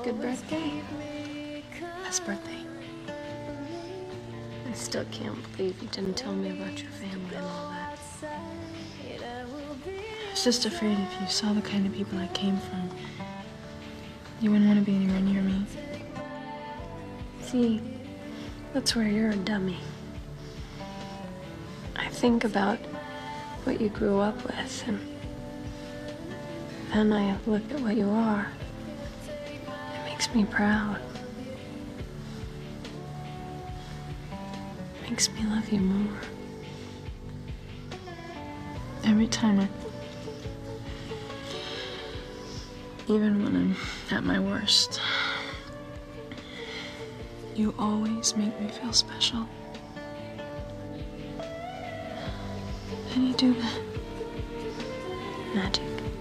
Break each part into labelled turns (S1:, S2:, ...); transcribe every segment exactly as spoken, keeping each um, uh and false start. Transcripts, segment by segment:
S1: Good birthday. Best birthday. I still can't believe you didn't tell me about your family and all that. I was just afraid if you saw the kind of people I came from, you wouldn't want to be anywhere near me. See, that's where you're a dummy. I think about what you grew up with, and then I look at what you are. It makes me proud. It makes me love you more. Every time I... Even when I'm at my worst, you always make me feel special. And you do that. Magic.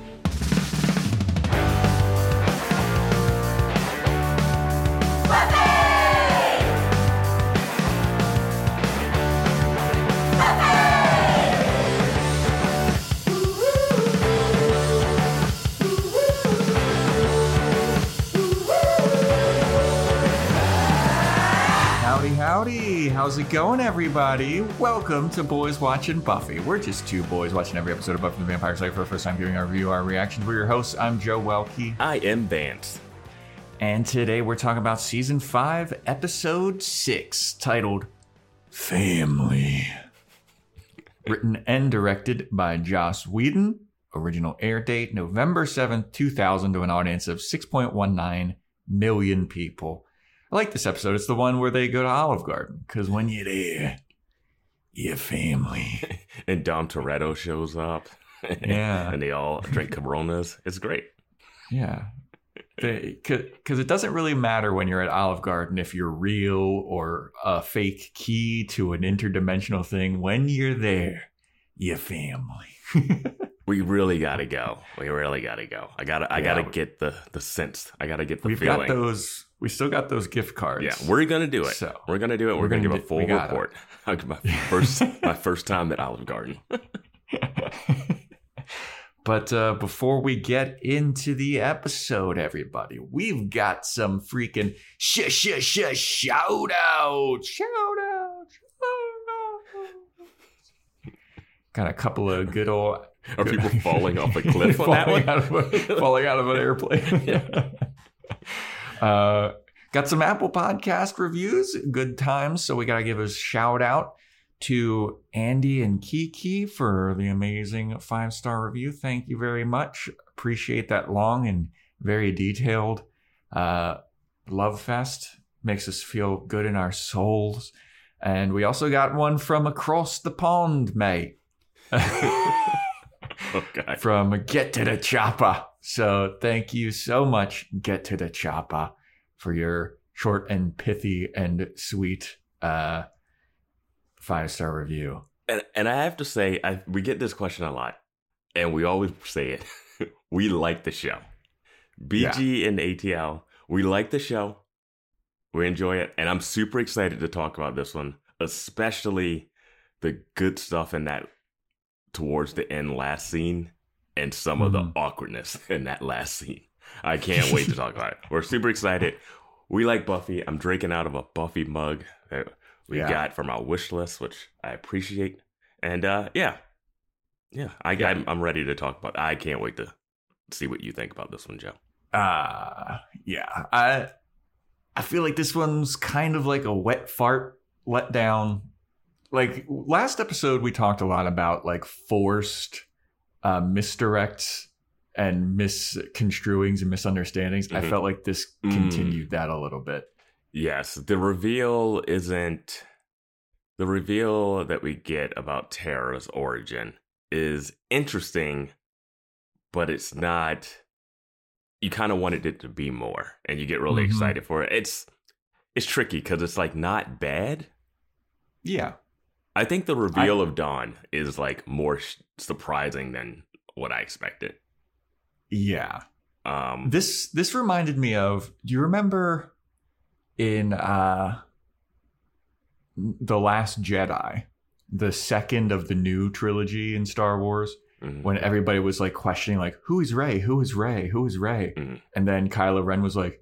S2: Howdy, how's it going, everybody? Welcome to Boys Watching Buffy. We're just two boys watching every episode of Buffy the Vampire Slayer for the first time, giving our review, our reactions. We're your hosts. I'm Joe Welke.
S3: I am Vance.
S2: And today we're talking about Season five, Episode six, titled Family. Written and directed by Joss Whedon. Original air date, November seventh, two thousand, to an audience of six point one nine million people. I like this episode. It's the one where they go to Olive Garden, because when you're there, you're family.
S3: And Dom Toretto shows up.
S2: Yeah.
S3: And they all drink Coronas. It's great.
S2: Yeah. Because it doesn't really matter when you're at Olive Garden if you're real or a fake key to an interdimensional thing. When you're there, you're family.
S3: We really gotta go. We really gotta go. I gotta. I
S2: Yeah.
S3: gotta get the the sense. I gotta get the
S2: We've
S3: feeling.
S2: got those. We still got those gift cards.
S3: Yeah, we're gonna do it.
S2: So,
S3: we're gonna do it. We're,
S2: we're
S3: gonna,
S2: gonna
S3: give
S2: do-
S3: a full
S2: we gotta.
S3: report. my first, my first time at Olive Garden.
S2: But uh, before we get into the episode, everybody, we've got some freaking sh sh sh shout out, shout out, shout out. Got a couple of good old.
S3: Are people falling off a cliff on that
S2: falling
S3: one?
S2: out of a, falling out of an airplane. uh, got some Apple Podcast reviews, good times. So we got to give a shout out to Andy and Kiki for the amazing five-star review. Thank you very much. Appreciate that long and very detailed uh, love fest. Makes us feel good in our souls. And we also got one from across the pond, mate.
S3: Okay.
S2: From Get to the Chopper. So thank you so much, Get to the Chopper, for your short and pithy and sweet uh, five-star review.
S3: And and I have to say, I, we get this question a lot, and we always say it. We like the show. B G yeah. and A T L, we like the show. We enjoy it. And I'm super excited to talk about this one, especially the good stuff in that towards the end last scene and some mm-hmm. of the awkwardness in that last scene. I can't wait to talk about it. We're super excited. We like Buffy. I'm drinking out of a Buffy mug that we yeah. got from our wish list, which I appreciate. And uh, yeah, yeah, I,
S2: yeah.
S3: I'm, I'm ready to talk about it. I can't wait to see what you think about this one, Joe.
S2: Uh, yeah, I I feel like this one's kind of like a wet fart let down. Like last episode, we talked a lot about like forced uh, misdirects and misconstruings and misunderstandings. Mm-hmm. I felt like this continued mm. that a little bit.
S3: Yes, the reveal isn't the reveal that we get about Tara's origin is interesting, but it's not. You kind of wanted it to be more, and you get really mm-hmm. excited for it. It's it's tricky because it's like not bad.
S2: Yeah.
S3: I think the reveal I, of Dawn is like more sh- surprising than what I expected.
S2: Yeah.
S3: Um,
S2: this this reminded me of. Do you remember in uh, The Last Jedi, the second of the new trilogy in Star Wars, mm-hmm. when everybody was like questioning, like, who is Rey? Who is Rey? Who is Rey? Mm-hmm. And then Kylo Ren was like,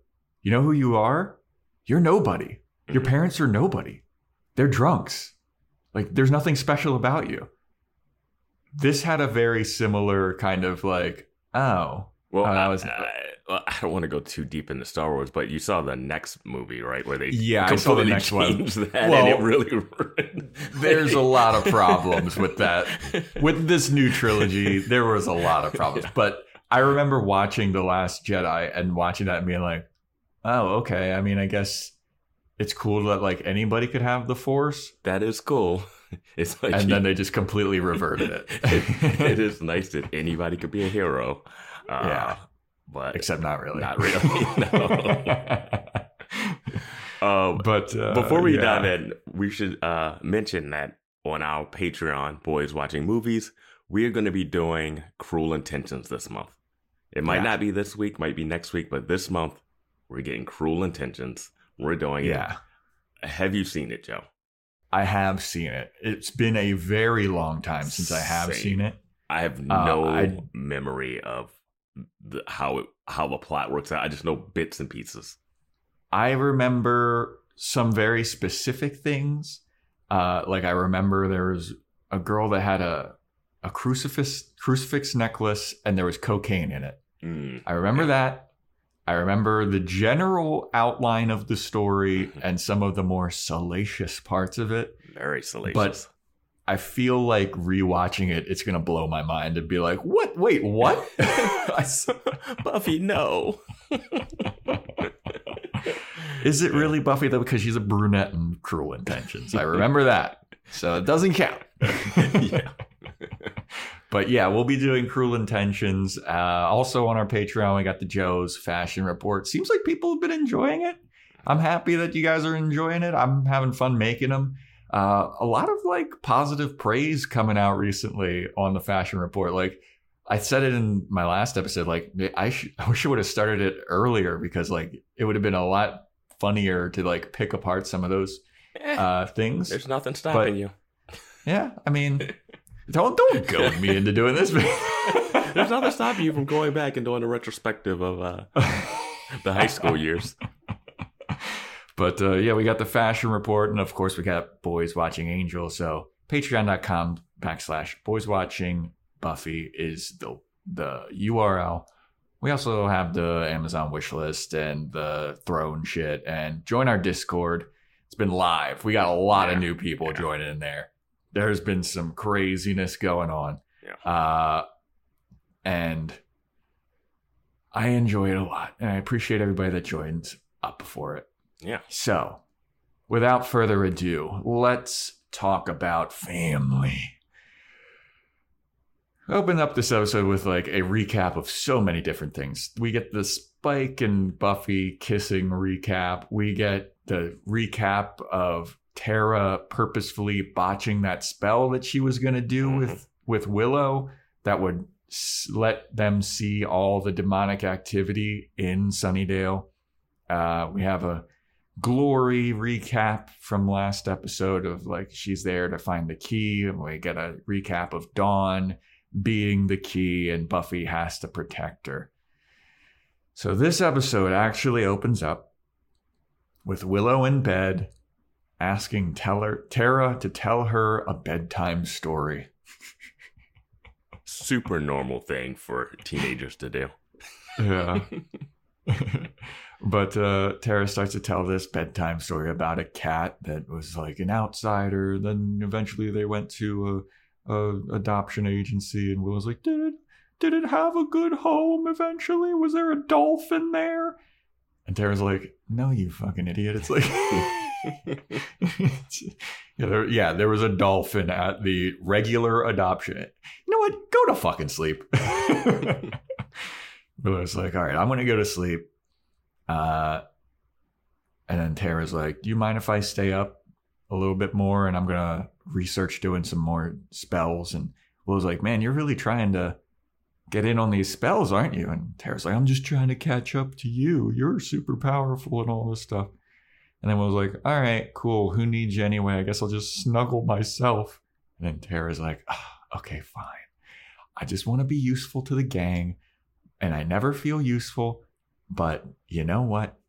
S2: You know who you are? You're nobody. Your parents are nobody. They're drunks. Like, there's nothing special about you. This had a very similar kind of like, oh.
S3: Well,
S2: uh,
S3: I,
S2: was,
S3: I, well, I don't want to go too deep into Star Wars, but you saw the next movie, right? Where they
S2: yeah, I saw the next one.
S3: That,
S2: well,
S3: and it really
S2: there's a lot of problems with that. With this new trilogy, there was a lot of problems. But I remember watching The Last Jedi and watching that and being like, oh, okay. I mean, I guess it's cool that like anybody could have the Force.
S3: That is cool. It's like
S2: and
S3: you,
S2: then they just completely reverted it.
S3: it. It is nice that anybody could be a hero. Uh,
S2: yeah.
S3: But
S2: except not really.
S3: Not really. No. um,
S2: but uh,
S3: before we
S2: yeah.
S3: dive in, we should uh, mention that on our Patreon, Boys Watching Movies, we are going to be doing Cruel Intentions this month. It might
S2: yeah.
S3: not be this week, might be next week, but this month we're getting Cruel Intentions. We're doing
S2: yeah.
S3: it. Have you seen it, Joe?
S2: I have seen it. It's been a very long time since I have
S3: Same.
S2: seen it.
S3: I have no
S2: uh, I,
S3: memory of the, how it, how the plot works out. I just know bits and pieces.
S2: I remember some very specific things. Uh, like I remember there was a girl that had a a crucifix crucifix necklace and there was cocaine in it.
S3: Mm.
S2: I remember yeah. that. I remember the general outline of the story
S3: Mm-hmm.
S2: and some of the more salacious parts of it.
S3: Very salacious.
S2: But I feel like rewatching it, it's going to blow my mind and be like, what? Wait, what?
S3: Buffy, no.
S2: Is it really Buffy, though? Because she's a brunette in Cruel Intentions. I remember that. So it doesn't count.
S3: Yeah.
S2: But yeah, we'll be doing Cruel Intentions. Uh, also on our Patreon, we got the Joe's Fashion Report. Seems like people have been enjoying it. I'm happy that you guys are enjoying it. I'm having fun making them. Uh, a lot of like positive praise coming out recently on the Fashion Report. Like I said it in my last episode, like I, sh- I wish I would have started it earlier because like it would have been a lot funnier to like pick apart some of those uh, things.
S3: There's nothing stopping
S2: but,
S3: you.
S2: Yeah, I mean, don't don't goad me into doing this.
S3: There's nothing stopping you from going back and doing a retrospective of uh, the high school years.
S2: But uh, yeah, we got the Fashion Report, and of course we got Boys Watching Angel. So patreon.com backslash Boys Watching Buffy is the the U R L. We also have the Amazon wish list and the throne shit, and join our Discord. It's been live. We got a lot yeah. of new people yeah. joining in there. There's been some craziness going on.
S3: Yeah.
S2: Uh, and I enjoy it a lot, and I appreciate everybody that joins up for it.
S3: Yeah.
S2: So, without further ado, let's talk about family. Open up this episode with like a recap of so many different things. We get the Spike and Buffy kissing recap. We get the recap of Tara purposefully botching that spell that she was going to do mm-hmm. with, with Willow that would s- let them see all the demonic activity in Sunnydale. Uh, we have a Glory recap from last episode of like she's there to find the key. And we get a recap of Dawn being the key and Buffy has to protect her. So this episode actually opens up with Willow in bed asking Teller, Tara to tell her a bedtime story.
S3: Super normal thing for teenagers to do.
S2: Yeah. But uh, Tara starts to tell this bedtime story about a cat that was like an outsider. Then eventually they went to a, a adoption agency, and Willow's like, "Did it? Did it have a good home eventually? Was there a dolphin there?" And Tara's like, "No, you fucking idiot! It's like, it's, yeah, there, yeah, there was a dolphin at the regular adoption. You know what? Go to fucking sleep." Willow's like, "All right, I'm gonna go to sleep." Uh, and then Tara's like, "Do you mind if I stay up a little bit more? And I'm going to research doing some more spells." And Willow's like, "Man, you're really trying to get in on these spells, aren't you?" And Tara's like, "I'm just trying to catch up to you. You're super powerful and all this stuff." And then Willow's like, "All right, cool. Who needs you anyway? I guess I'll just snuggle myself." And then Tara's like, oh, "Okay, fine. I just want to be useful to the gang. And I never feel useful. But you know what?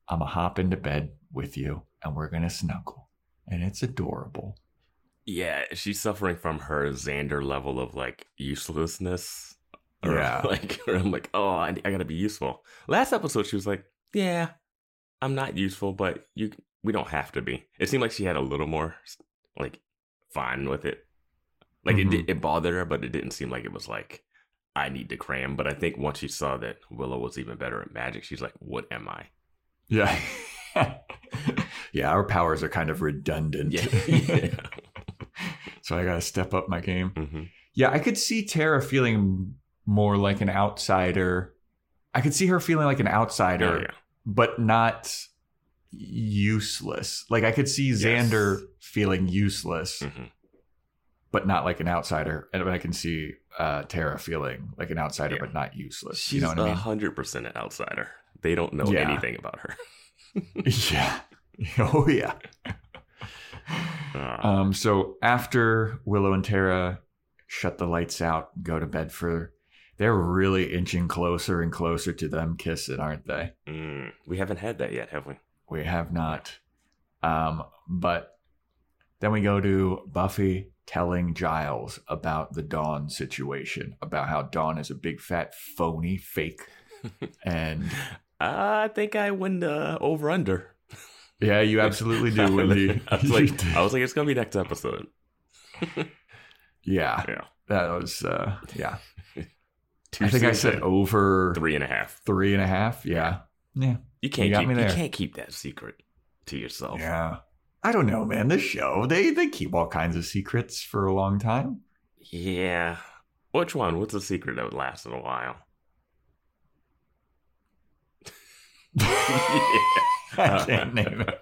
S2: I'm going to hop into bed with you and we're going to snuggle. And it's adorable.
S3: Yeah, she's suffering from her Xander level of like uselessness. Or,
S2: Yeah.
S3: Like, or I'm like, oh, I, I got to be useful. Last episode, she was like, yeah, I'm not useful, but you we don't have to be. It seemed like she had a little more like fine with it. Like
S2: Mhm.
S3: it, it bothered her, but it didn't seem like it was like, I need to cram. But I think once she saw that Willow was even better at magic, she's like, what am I?
S2: Yeah. Yeah, our powers are kind of redundant.
S3: Yeah. Yeah.
S2: So I got to step up my game.
S3: Mm-hmm.
S2: Yeah, I could see Tara feeling more like an outsider. I could see her feeling like an outsider,
S3: Oh, yeah.
S2: but not useless. Like I could see
S3: Yes.
S2: Xander feeling useless,
S3: Mm-hmm.
S2: but not like an outsider. And I can see uh, Tara feeling like an outsider,
S3: Yeah.
S2: but not useless.
S3: She's
S2: You know what I
S3: a
S2: mean?
S3: hundred percent an outsider. They don't know
S2: Yeah.
S3: anything about her.
S2: Yeah. Oh, yeah.
S3: Uh,
S2: Um, so after Willow and Tara shut the lights out, go to bed for, they're really inching closer and closer to them kissing, aren't they?
S3: mm, we haven't had that yet, have we?
S2: We have not. Um, but then we go to Buffy telling Giles about the Dawn situation, about how Dawn is a big fat phony fake. And
S3: I think I win the over under.
S2: yeah, you absolutely do, Wendy.
S3: I was like, I was like, it's gonna be next episode.
S2: yeah,
S3: Yeah,
S2: that was, uh, yeah.
S3: Two
S2: I think I
S3: seasons
S2: said
S3: in.
S2: over
S3: three and a half.
S2: three and a half. Yeah. Yeah.
S3: You can't
S2: You got
S3: keep
S2: me
S3: you
S2: there.
S3: can't keep that secret to yourself.
S2: Yeah. I don't know, man. This show, they they keep all kinds of secrets for a long time.
S3: Yeah. Which one? What's the secret that would last a while?
S2: I can't name it.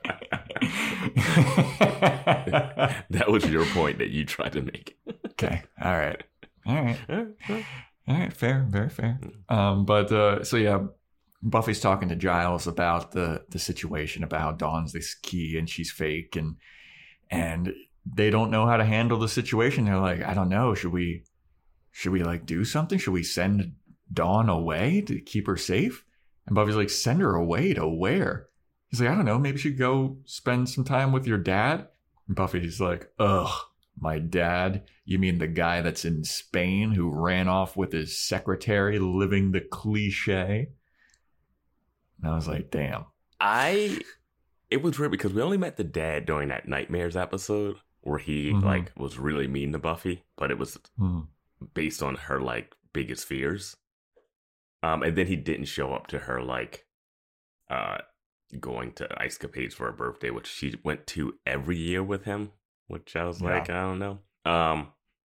S3: That was your point that you tried to make.
S2: Okay. All right. All right.
S3: Uh, uh,
S2: All right. Fair. Very fair. Um, but uh, so yeah, Buffy's talking to Giles about the the situation, about how Dawn's this key and she's fake, and and they don't know how to handle the situation. They're like, I don't know. Should we should we like do something? Should we send Dawn away to keep her safe? And Buffy's like, send her away to where? He's like, I don't know. Maybe she should go spend some time with your dad. And Buffy's like, ugh, my dad? You mean the guy that's in Spain who ran off with his secretary, living the cliche? And I was like, damn.
S3: I it was weird because we only met the dad during that Nightmares episode where he
S2: Mhm.
S3: like was really mean to Buffy, but it was
S2: Hmm.
S3: based on her like biggest fears. Um, and then he didn't show up to her like uh going to Ice Capades for her birthday, which she went to every year with him, which I was
S2: Yeah.
S3: like, I don't know. Um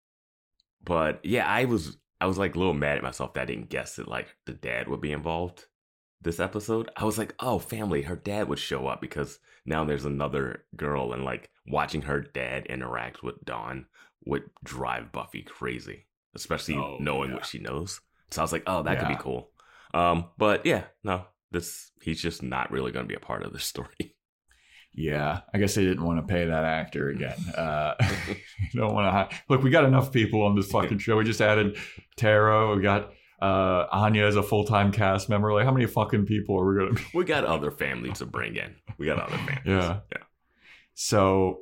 S3: but yeah, I was I was like a little mad at myself that I didn't guess that like the dad would be involved this episode. I was like, oh, family, her dad would show up because now there's another girl, and like watching her dad interact with Dawn would drive Buffy crazy, especially
S2: Oh,
S3: knowing
S2: yeah.
S3: what she knows. So I was like, oh, that could
S2: Yeah.
S3: be cool. Um, but yeah, no, this he's just not really going to be a part of this story.
S2: Yeah, I guess they didn't want to pay that actor again. Uh, you don't want to hire. Look, we got enough people on this fucking show. We just added Tara. We got uh, Anya as a full-time cast member. Like, how many fucking people are we going to be?
S3: We got other families to bring in. We got other families.
S2: Yeah.
S3: Yeah.
S2: So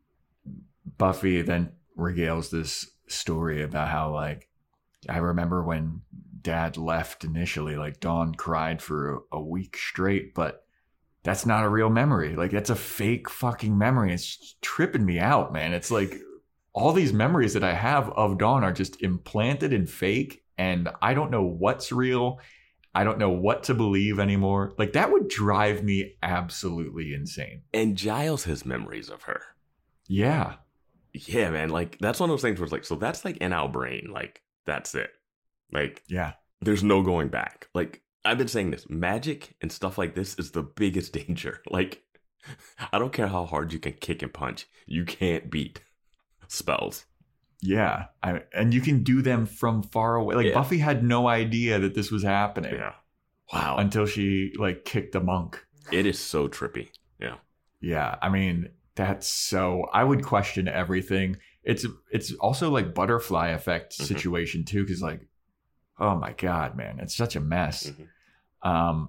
S2: Buffy then regales this story about how, like, I remember when Dad left initially, like, Dawn cried for a week straight, but that's not a real memory. Like, that's a fake fucking memory. It's tripping me out, man. It's like all these memories that I have of Dawn are just implanted and fake, and I don't know what's real. I don't know what to believe anymore. Like, that would drive me absolutely insane.
S3: And Giles has memories of her.
S2: Yeah.
S3: Yeah, man. Like, that's one of those things where it's like, so that's like in our brain. Like, that's it. Like,
S2: Yeah.
S3: there's no going back. Like, I've been saying this, magic and stuff like this is the biggest danger. Like, I don't care how hard you can kick and punch, you can't beat spells.
S2: Yeah. I, and you can do them from far away. Like,
S3: Yeah.
S2: Buffy had no idea that this was happening
S3: Yeah. Wow.
S2: until she, like, kicked a monk.
S3: It is so trippy. Yeah.
S2: Yeah. I mean, that's so, I would question everything. It's, it's also like butterfly effect
S3: Mhm.
S2: situation too. Cause like, oh my God, man, it's such a mess.
S3: Mhm.
S2: Um,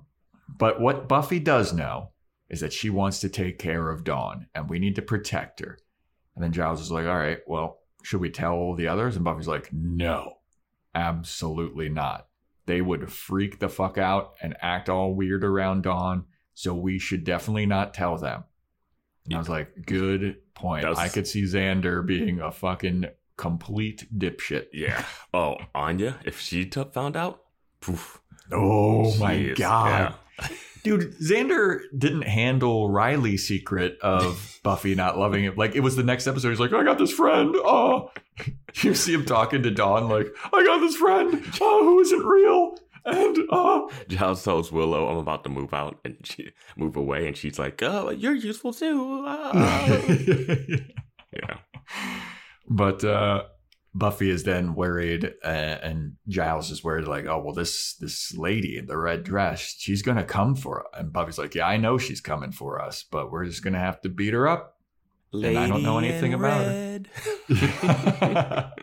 S2: But what Buffy does know is that she wants to take care of Dawn, and we need to protect her. And then Giles is like, all right, well, should we tell the others? And Buffy's like, no, absolutely not. They would freak the fuck out and act all weird around Dawn, so we should definitely not tell them. And I was like, good point.
S3: Was...
S2: I could see Xander being a fucking complete dipshit.
S3: Yeah. Oh, Anya, if she t- found out, poof.
S2: Oh my
S3: is,
S2: God.
S3: Yeah.
S2: Dude, Xander didn't handle Riley's secret of Buffy not loving him. Like, it was the next episode. He's like, I got this friend. Oh, you see him talking to Dawn like, I got this friend. Oh, who isn't real. And, oh.
S3: Giles tells Willow, I'm about to move out and she move away. And she's like, oh, you're useful too. Oh. Yeah.
S2: But, uh, Buffy is then worried, uh, and Giles is worried, like, oh, well, this this lady in the red dress, she's going to come for us. And Buffy's like, yeah, I know she's coming for us, but we're just going to have to beat her up. Lady and I don't know anything about red. her.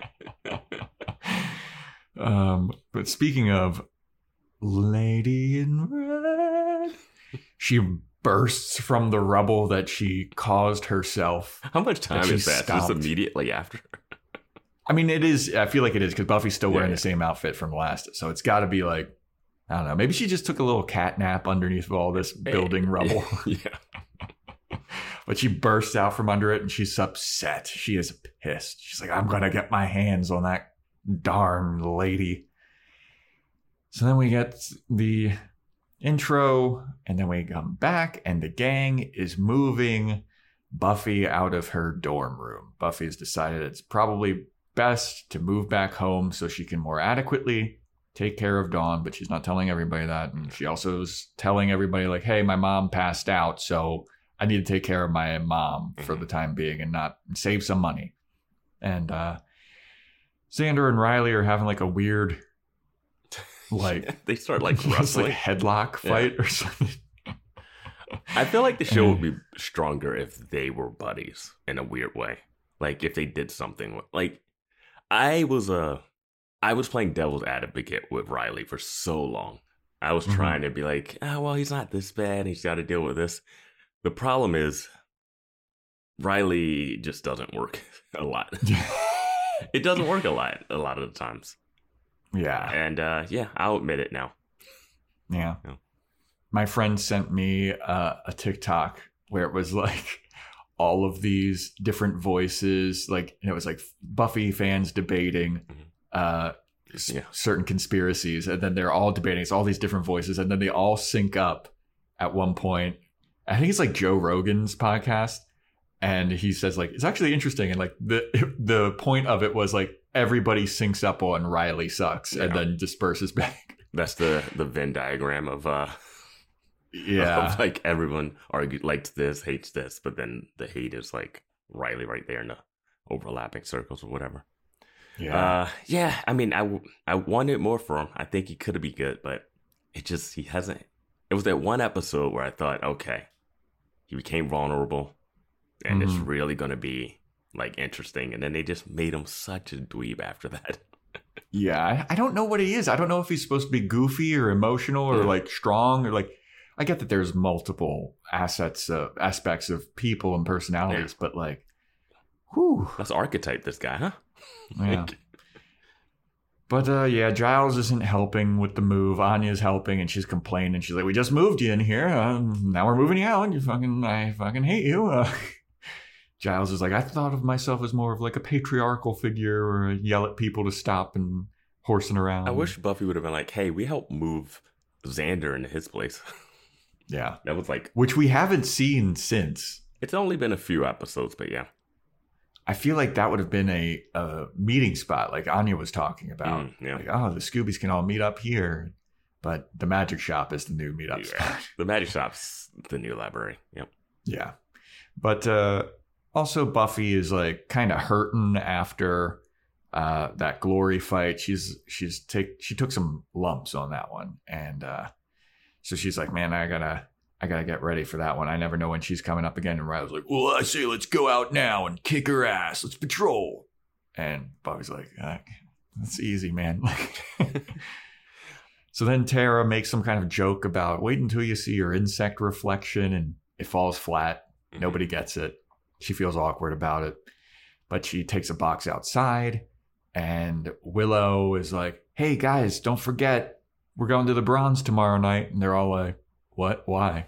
S2: um, but speaking of Lady in Red, she bursts from the rubble that she caused herself.
S3: How much time is that? Just immediately after?
S2: I mean, it is. I feel like it is because Buffy's still wearing
S3: yeah, yeah.
S2: the same outfit from last. So it's got to be like, I don't know. Maybe she just took a little cat nap underneath all this building rubble.
S3: Yeah.
S2: But she bursts out from under it and she's upset. She is pissed. She's like, I'm going to get my hands on that darn lady. So then we get the intro and then we come back and the gang is moving Buffy out of her dorm room. Buffy has decided it's probably best to move back home so she can more adequately take care of Dawn, but she's not telling everybody that. And she also is telling everybody like, hey, my mom passed out, so I need to take care of my mom for the time being and not save some money. And uh, Xander and Riley are having like a weird, like
S3: they start like wrestling,
S2: like headlock fight yeah. or something.
S3: I feel like the show would be stronger if they were buddies in a weird way. Like if they did something with, like I was a, uh, I was playing devil's advocate with Riley for so long. I was mm-hmm. trying to be like, oh, well, he's not this bad. He's got to deal with this. The problem is Riley just doesn't work a lot. It doesn't work a lot, a lot of the times.
S2: Yeah.
S3: And uh, yeah, I'll admit it now.
S2: Yeah. yeah. My friend sent me uh, a TikTok where it was like all of these different voices, like, and it was like Buffy fans debating uh, yeah. certain conspiracies, and then they're all debating. It's all these different voices, and then they all sync up at one point. I think it's like Joe Rogan's podcast, and he says like it's actually interesting, and like the the point of it was like everybody syncs up on Riley sucks, yeah. and then disperses back.
S3: That's the the Venn diagram of. Uh...
S2: Yeah.
S3: Like everyone argued likes this, hates this, but then the hate is like Riley right there in the overlapping circles or whatever.
S2: Yeah.
S3: Uh, yeah. I mean, I, I wanted more for him. I think he could be good, but it just, he hasn't. It was that one episode where I thought, okay, he became vulnerable and mm-hmm. it's really going to be like interesting. And then they just made him such a dweeb after that.
S2: Yeah. I, I don't know what he is. I don't know if he's supposed to be goofy or emotional or yeah. like strong or like, I get that there's multiple assets, uh, aspects of people and personalities, yeah. but like, whew.
S3: Let's archetype this guy, huh?
S2: Yeah. But uh, yeah, Giles isn't helping with the move. Anya's helping, and she's complaining. She's like, "We just moved you in here. Um, now we're moving you out. You fucking, I fucking hate you." Uh, Giles is like, "I thought of myself as more of like a patriarchal figure, or yell at people to stop and horsing around."
S3: I wish Buffy would have been like, "Hey, we helped move Xander into his place."
S2: Yeah.
S3: That was like...
S2: Which we haven't seen since.
S3: It's only been a few episodes, but yeah.
S2: I feel like that would have been a, a meeting spot like Anya was talking about.
S3: Mm, yeah.
S2: Like, oh, the Scoobies can all meet up here. But the Magic Shop is the new meetup
S3: yeah.
S2: spot.
S3: The Magic Shop's the new library. Yep.
S2: Yeah. But uh, also Buffy is like kind of hurting after uh, that Glory fight. She's she's take she took some lumps on that one. And uh so she's like, man, I gotta, I gotta get ready for that one. I never know when she's coming up again. And Riley's like, well, I say let's go out now and kick her ass. Let's patrol. And Buffy's like, ah, that's easy, man. So then Tara makes some kind of joke about wait until you see your insect reflection, and it falls flat.
S3: Mhm.
S2: Nobody gets it. She feels awkward about it. But she takes a box outside, and Willow is like, hey guys, don't forget, we're going to the Bronze tomorrow night. And they're all like, what? Why?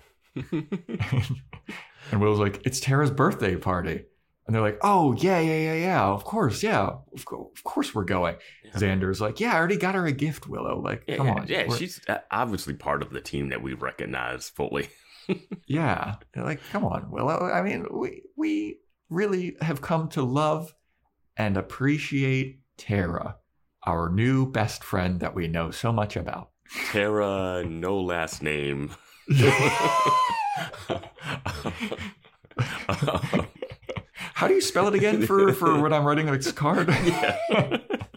S2: And Willow's like, it's Tara's birthday party. And they're like, oh, yeah, yeah, yeah, yeah. Of course, yeah. Of, co- of course we're going.
S3: Yeah.
S2: Xander's like, yeah, I already got her a gift, Willow. Like,
S3: Yeah,
S2: come
S3: yeah,
S2: on.
S3: yeah.
S2: We're-
S3: She's uh, obviously part of the team that we recognize fully.
S2: Yeah. They're like, come on, Willow. I mean, we we really have come to love and appreciate Tara, our new best friend that we know so much about.
S3: Tara, no last name.
S2: How do you spell it again for, for when I'm writing this card?
S3: Yeah.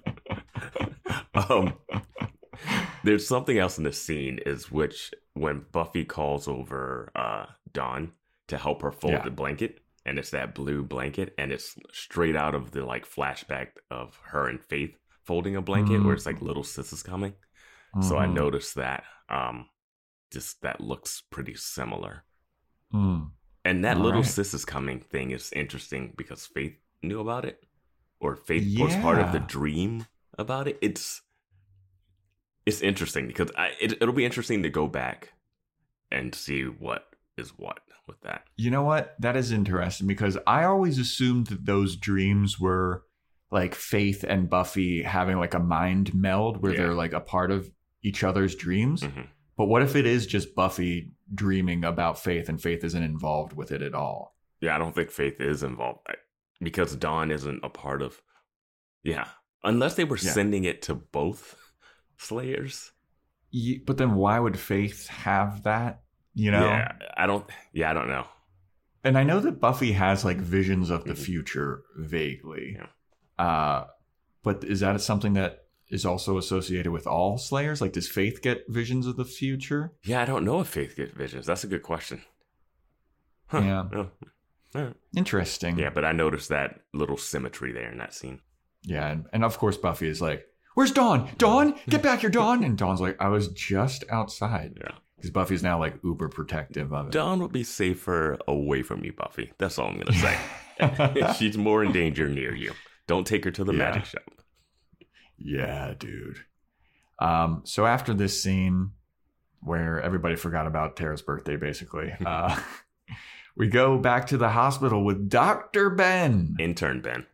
S3: um, there's something else in the scene is which when Buffy calls over uh, Dawn to help her fold
S2: Yeah.
S3: the blanket, and it's that blue blanket, and it's straight out of the like flashback of her and Faith folding a blanket,
S2: Mm.
S3: where it's like little sis is coming. So I
S2: Mhm.
S3: noticed that. Um, just that looks pretty similar.
S2: Mm.
S3: And that
S2: All
S3: little
S2: right.
S3: sis is coming thing is interesting because Faith knew about it, or Faith was part of the
S2: Yeah.
S3: dream about it. It's it's interesting because I, it, it'll be interesting to go back and see what is what with that.
S2: You know what? That is interesting because I always assumed that those dreams were like Faith and Buffy having like a mind meld where
S3: Yeah.
S2: they're like a part of each other's dreams.
S3: Mhm.
S2: But what if it is just Buffy dreaming about Faith and Faith isn't involved with it at all?
S3: Yeah, I don't think Faith is involved I- because Dawn isn't a part of. Yeah, unless they were
S2: Yeah.
S3: sending it to both Slayers.
S2: Ye- But then why would Faith have that? You know?
S3: Yeah, I don't. Yeah, I don't know.
S2: And I know that Buffy has like visions of the
S3: Mhm.
S2: future vaguely.
S3: Yeah.
S2: Uh, but is that something that is also associated with all Slayers? Like, does Faith get visions of the future?
S3: Yeah, I don't know if Faith gets visions. That's a good question. Huh.
S2: Yeah.
S3: Oh. All right.
S2: Interesting.
S3: Yeah, but I noticed that little symmetry there in that scene.
S2: Yeah. And, and of course, Buffy is like, where's Dawn? Dawn, get back here, Dawn. And Dawn's like, I was just outside.
S3: Yeah.
S2: Because Buffy's now like uber protective of it.
S3: Dawn would be safer away from you, Buffy. That's all I'm going to say. She's more in danger near you. Don't take her to the
S2: Yeah.
S3: magic shop.
S2: Yeah, dude. Um, so after this scene where everybody forgot about Tara's birthday, basically, uh, we go back to the hospital with Doctor Ben.
S3: Intern Ben.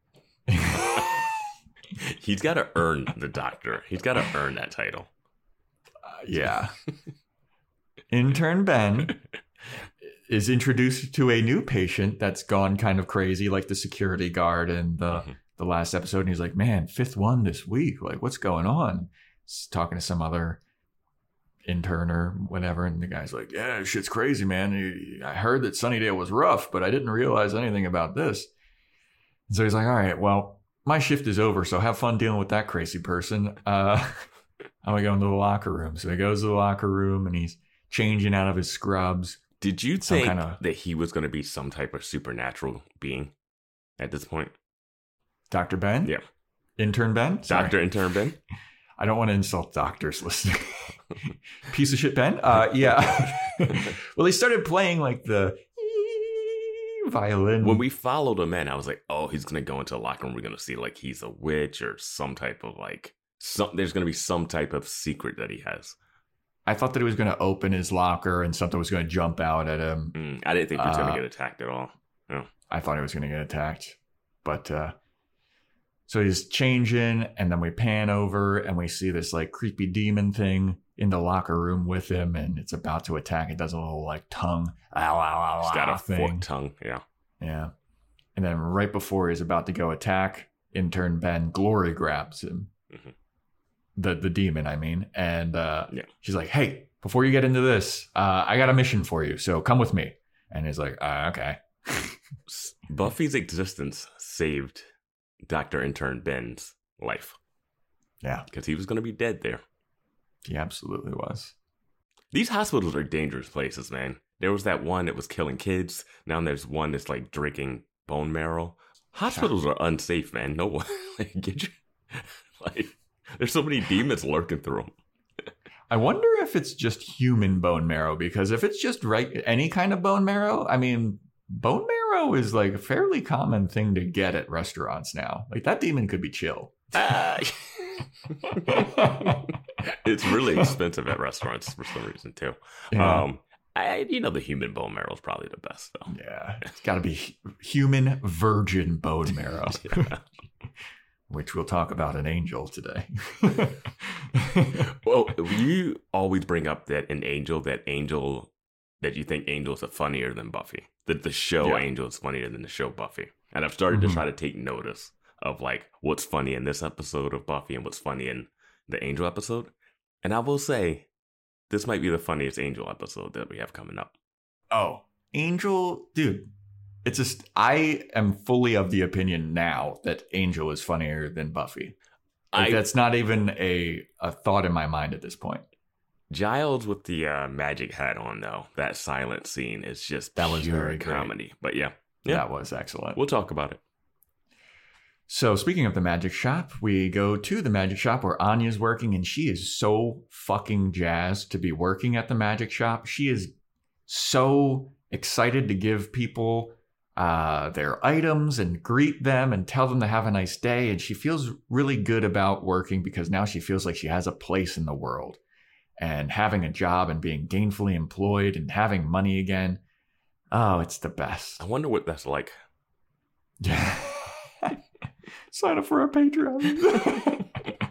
S3: He's got to earn the doctor. He's got to earn that title.
S2: Uh, yeah. Intern Ben is introduced to a new patient that's gone kind of crazy, like the security guard in the,
S3: Mhm.
S2: the last episode. And he's like, man, fifth one this week. Like, what's going on? He's talking to some other intern or whatever. And the guy's like, yeah, shit's crazy, man. I heard that Sunnydale was rough, but I didn't realize anything about this. And so he's like, all right, well, my shift is over, so have fun dealing with that crazy person. Uh, I'm going to go into the locker room. So he goes to the locker room and he's changing out of his scrubs.
S3: Did you
S2: Some
S3: think
S2: kinda-
S3: that he was going to be some type of supernatural being at this point?
S2: Doctor Ben?
S3: Yeah.
S2: Intern Ben? Sorry.
S3: Doctor Intern Ben?
S2: I don't want to insult doctors listening. Piece of shit Ben? Uh, yeah. Well, he started playing like the violin.
S3: When we followed him in, I was like, oh, he's going to go into a locker room. We're going to see like he's a witch or some type of like, some, there's going to be some type of secret that he has.
S2: I thought that he was going to open his locker and something was going to jump out at him.
S3: Mm, I didn't think he was going
S2: Uh,
S3: to get attacked at all.
S2: I thought he was going to get attacked. But uh, so he's changing, and then we pan over and we see this like creepy demon thing in the locker room with him, and it's about to attack. It does a little like tongue, ow, ow, ow,
S3: He's got
S2: ow
S3: a
S2: thing.
S3: forked tongue. Yeah.
S2: Yeah. And then right before he's about to go attack, intern Ben Glory grabs him.
S3: Mhm.
S2: The the demon, I mean. And uh,
S3: Yeah.
S2: she's like, hey, before you get into this, uh, I got a mission for you. So come with me. And he's like, uh, okay.
S3: S- Buffy's existence saved Doctor Intern Ben's life
S2: Yeah,
S3: because he was going to be dead there.
S2: he absolutely was.
S3: These hospitals are dangerous places, man. There was that one that was killing kids. Now there's one that's like drinking bone marrow. Hospitals are unsafe, man. No one like get you. Like there's so many demons lurking through them.
S2: I wonder if it's just human bone marrow, because if it's just right any kind of bone marrow, I mean, bone marrow is like a fairly common thing to get at restaurants now. Like that demon could be chill.
S3: Uh, it's really expensive at restaurants for some reason too.
S2: Yeah.
S3: Um, I, you know, the human bone marrow is probably the best though.
S2: Yeah, it's got to be human virgin bone marrow,
S3: Yeah.
S2: which we'll talk about in Angel today.
S3: Well, you always bring up that in Angel, that Angel, that you think Angels are funnier than Buffy. That the show
S2: Yeah.
S3: Angel is funnier than the show Buffy. And I've started
S2: Mhm.
S3: to try to take notice of like what's funny in this episode of Buffy and what's funny in the Angel episode. And I will say, this might be the funniest Angel episode that we have coming up.
S2: Oh, Angel, dude. It's just, I am fully of the opinion now that Angel is funnier than Buffy. Like,
S3: I,
S2: that's not even a, a thought in my mind at this point.
S3: Giles with the uh, magic hat on, though, that silent scene is just
S2: That was
S3: pure
S2: very great.
S3: comedy. But yeah, yeah,
S2: That was excellent.
S3: we'll talk about it.
S2: So speaking of the magic shop, we go to the magic shop where Anya's working, and she is so fucking jazzed to be working at the magic shop. She is so excited to give people uh, their items and greet them and tell them to have a nice day. And she feels really good about working because now she feels like she has a place in the world and having a job and being gainfully employed and having money again. Oh, it's the best.
S3: I wonder what that's like.
S2: Yeah. Sign up for our Patreon.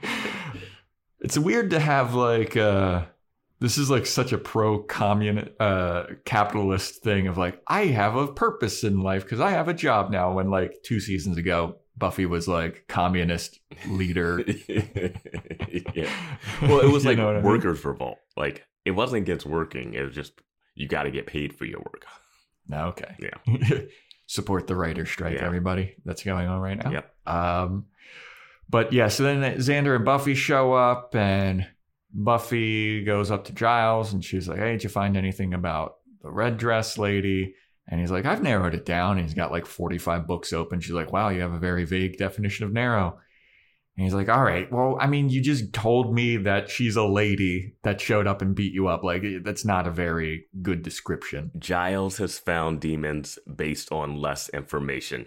S2: It's weird to have like uh this is like such a pro-communist uh capitalist thing of like, I have a purpose in life because I have a job now, when like two seasons ago Buffy was like communist leader.
S3: Yeah. Well, it was
S2: You
S3: like
S2: know what I mean?
S3: workers' revolt. Like it wasn't against working. It was just you got to get paid for your work.
S2: No, okay.
S3: Yeah.
S2: Support the writer strike,
S3: Yeah.
S2: everybody. That's going on right now.
S3: Yep.
S2: Um, but yeah, so then Xander and Buffy show up, and Buffy goes up to Giles, and she's like, "Hey, did you find anything about the red dress lady?" And he's like, "I've narrowed it down." And he's got like forty-five books open. She's like, "Wow, you have a very vague definition of narrow." And he's like, "All right, well, I mean, you just told me that she's a lady that showed up and beat you up. Like, that's not a very good description."
S3: Giles has found demons based on less information.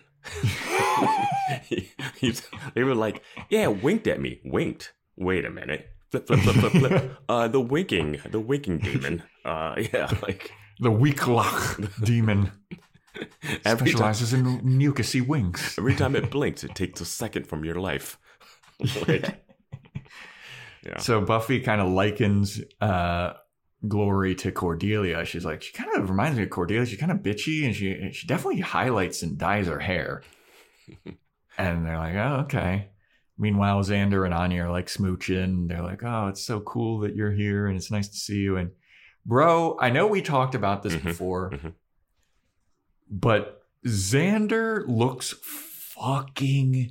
S3: he, he's, they were like, yeah, winked at me. Winked. Wait a minute. Flip, flip, flip, flip, flip. Uh, the winking, the winking demon. Uh, yeah, like
S2: The Weeklach demon
S3: every time,
S2: specializes in mucusy winks.
S3: every time it blinks, it takes a second from your life. Like, yeah.
S2: So Buffy kind of likens uh, Glory to Cordelia. She's like, she kind of reminds me of Cordelia. She's kind of bitchy, and she she definitely highlights and dyes her hair. And they're like, oh, okay. Meanwhile, Xander and Anya are like smooching. They're like, oh, it's so cool that you're here, and it's nice to see you. And bro, I know we talked about this
S3: Mhm,
S2: before,
S3: mhm.
S2: but Xander looks fucking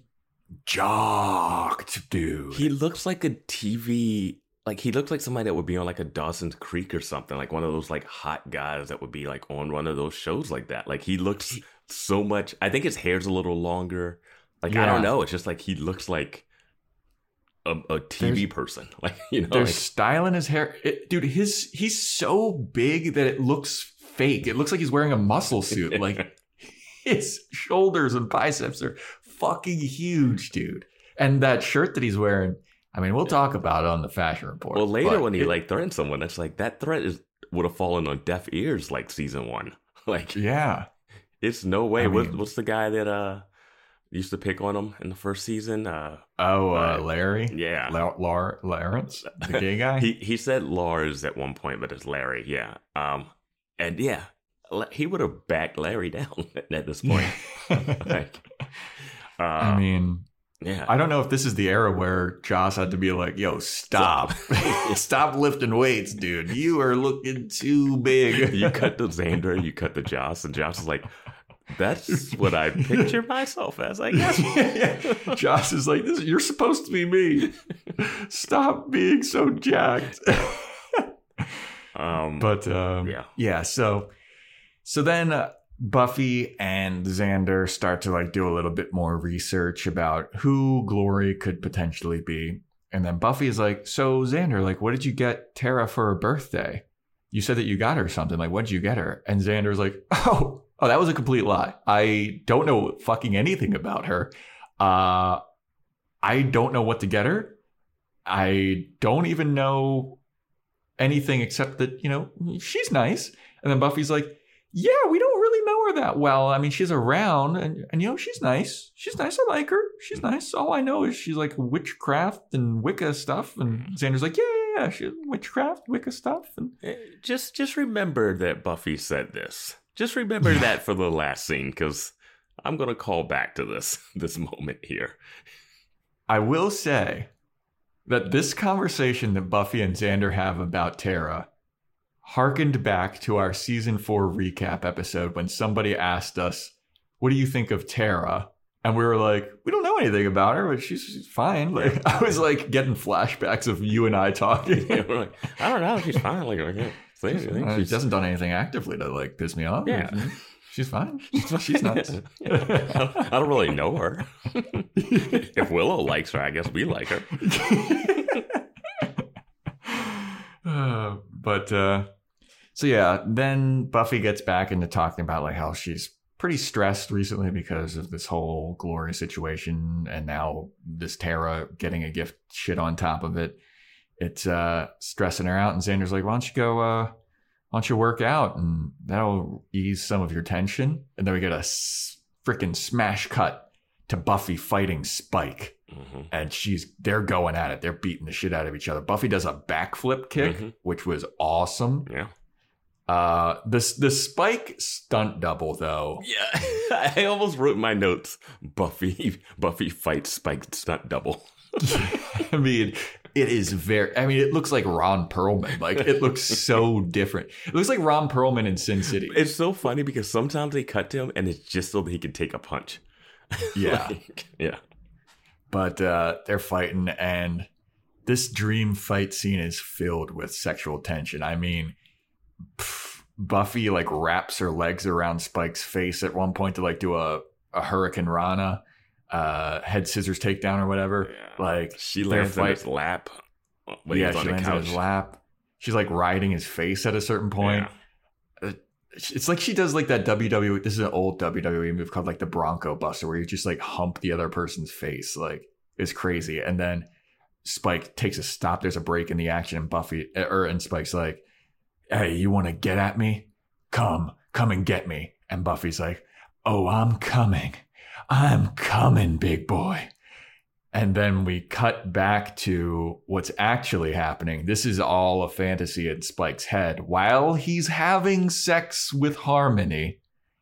S2: jocked, dude.
S3: He looks like a T V, like he looks like somebody that would be on like a Dawson's Creek or something, like one of those like hot guys that would be like on one of those shows like that. Like he looks so much. I think his hair's a little longer. Like I
S2: Yeah.
S3: don't know. It's just like he looks like a, a T V
S2: There's-
S3: person. Like you know,
S2: There's
S3: like,
S2: style in his hair. It, dude, his he's so big that it looks fake. It looks like he's wearing a muscle suit. Like his shoulders and biceps are fucking huge, dude. And that shirt that he's wearing, I mean, we'll talk about it on the fashion report.
S3: well, later
S2: but
S3: when he
S2: it-
S3: like threatened someone, that's like that threat is would have fallen on deaf ears like season one. Like
S2: yeah.
S3: it's no way.
S2: I
S3: what,
S2: mean-
S3: what's the guy that uh used to pick on him in the first season? Uh,
S2: Oh, uh,
S3: Uh,
S2: Larry?
S3: yeah.
S2: La- Lar- Lawrence? The gay guy?
S3: He he said Lars at one point, but it's Larry. Yeah. Um. And yeah, La- he would have backed Larry down at this point. Like, uh,
S2: I mean,
S3: yeah.
S2: I don't know if this is the era where Joss had to be like, yo, stop. Stop lifting weights, dude. You are looking too big.
S3: You cut the Xander, you cut the Joss, and Joss is like, that's what I picture myself as, I guess.
S2: Yeah. Joss is like, this, you're supposed to be me. Stop being so jacked.
S3: Um,
S2: But um,
S3: yeah.
S2: yeah. So so then uh, Buffy and Xander start to like do a little bit more research about who Glory could potentially be, And then Buffy is like, so Xander, like, what did you get Tara for her birthday? You said that you got her something. Like, what did you get her? And Xander's like, oh, oh, that was a complete lie. I don't know fucking anything about her. Uh, I don't know what to get her. I don't even know anything except that, you know, she's nice. And then Buffy's like, yeah, we don't really know her that well. I mean, she's around and, and you know, she's nice. She's nice. I like her. She's nice. All I know is she's like witchcraft and Wicca stuff. And Xander's like, yeah, yeah, yeah, she's witchcraft, Wicca stuff. And
S3: just, just remember that Buffy said this. Just remember that for the last scene, because I'm going to call back to this, this moment here.
S2: I will say that this conversation that Buffy and Xander have about Tara harkened back to our season four recap episode when somebody asked us, what do you think of Tara? And we were like, we don't know anything about her, but she's, she's fine. Like, I was like getting flashbacks of you and I talking.
S3: Yeah, we're like, I don't know, she's fine. Like, I can't say anything.
S2: Uh, she hasn't done anything actively to like piss me off.
S3: Yeah.
S2: She's fine. She's, she's nice.
S3: I don't really know her. If Willow likes her, I guess we like her.
S2: uh, but uh, so yeah, then Buffy gets back into talking about like how she's pretty stressed recently because of this whole Gloria situation, and now this Tara getting a gift shit on top of it. It's uh, stressing her out, and Xander's like, "Why don't you go? Uh, why don't you work out, and that'll ease some of your tension?" And then we get a s- freaking smash cut to Buffy fighting Spike. Mm-hmm. And she's they're going at it. They're beating the shit out of each other. Buffy does a backflip kick, mm-hmm. which was awesome.
S3: Yeah.
S2: Uh, this the Spike stunt double though.
S3: Yeah, I almost wrote in my notes. Buffy Buffy fights Spike stunt double.
S2: I mean, it is very. I mean, it looks like Ron Perlman. Like it looks so different. It looks like Ron Perlman in Sin City.
S3: It's so funny because sometimes they cut to him and it's just so that he can take a punch.
S2: Yeah,
S3: like, yeah.
S2: But uh, they're fighting, and this dream fight scene is filled with sexual tension. I mean, pff, Buffy like wraps her legs around Spike's face at one point to like do a, a Hurricane Rana uh, head scissors takedown or whatever.
S3: Yeah.
S2: Like
S3: she lands on his lap. When
S2: yeah,
S3: he was on
S2: she
S3: the
S2: lands
S3: couch.
S2: on his lap. She's like riding his face at a certain point.
S3: Yeah.
S2: It's like she does like that W W E. This is an old W W E move called like the Bronco Buster, where you just like hump the other person's face. Like it's crazy. And then Spike takes a stop. There's a break in the action, and Buffy or and Spike's like, "Hey, you want to get at me? Come, come and get me." And Buffy's like, "Oh, I'm coming. I'm coming, big boy." And then we cut back to what's actually happening. This is all a fantasy in Spike's head while he's having sex with Harmony.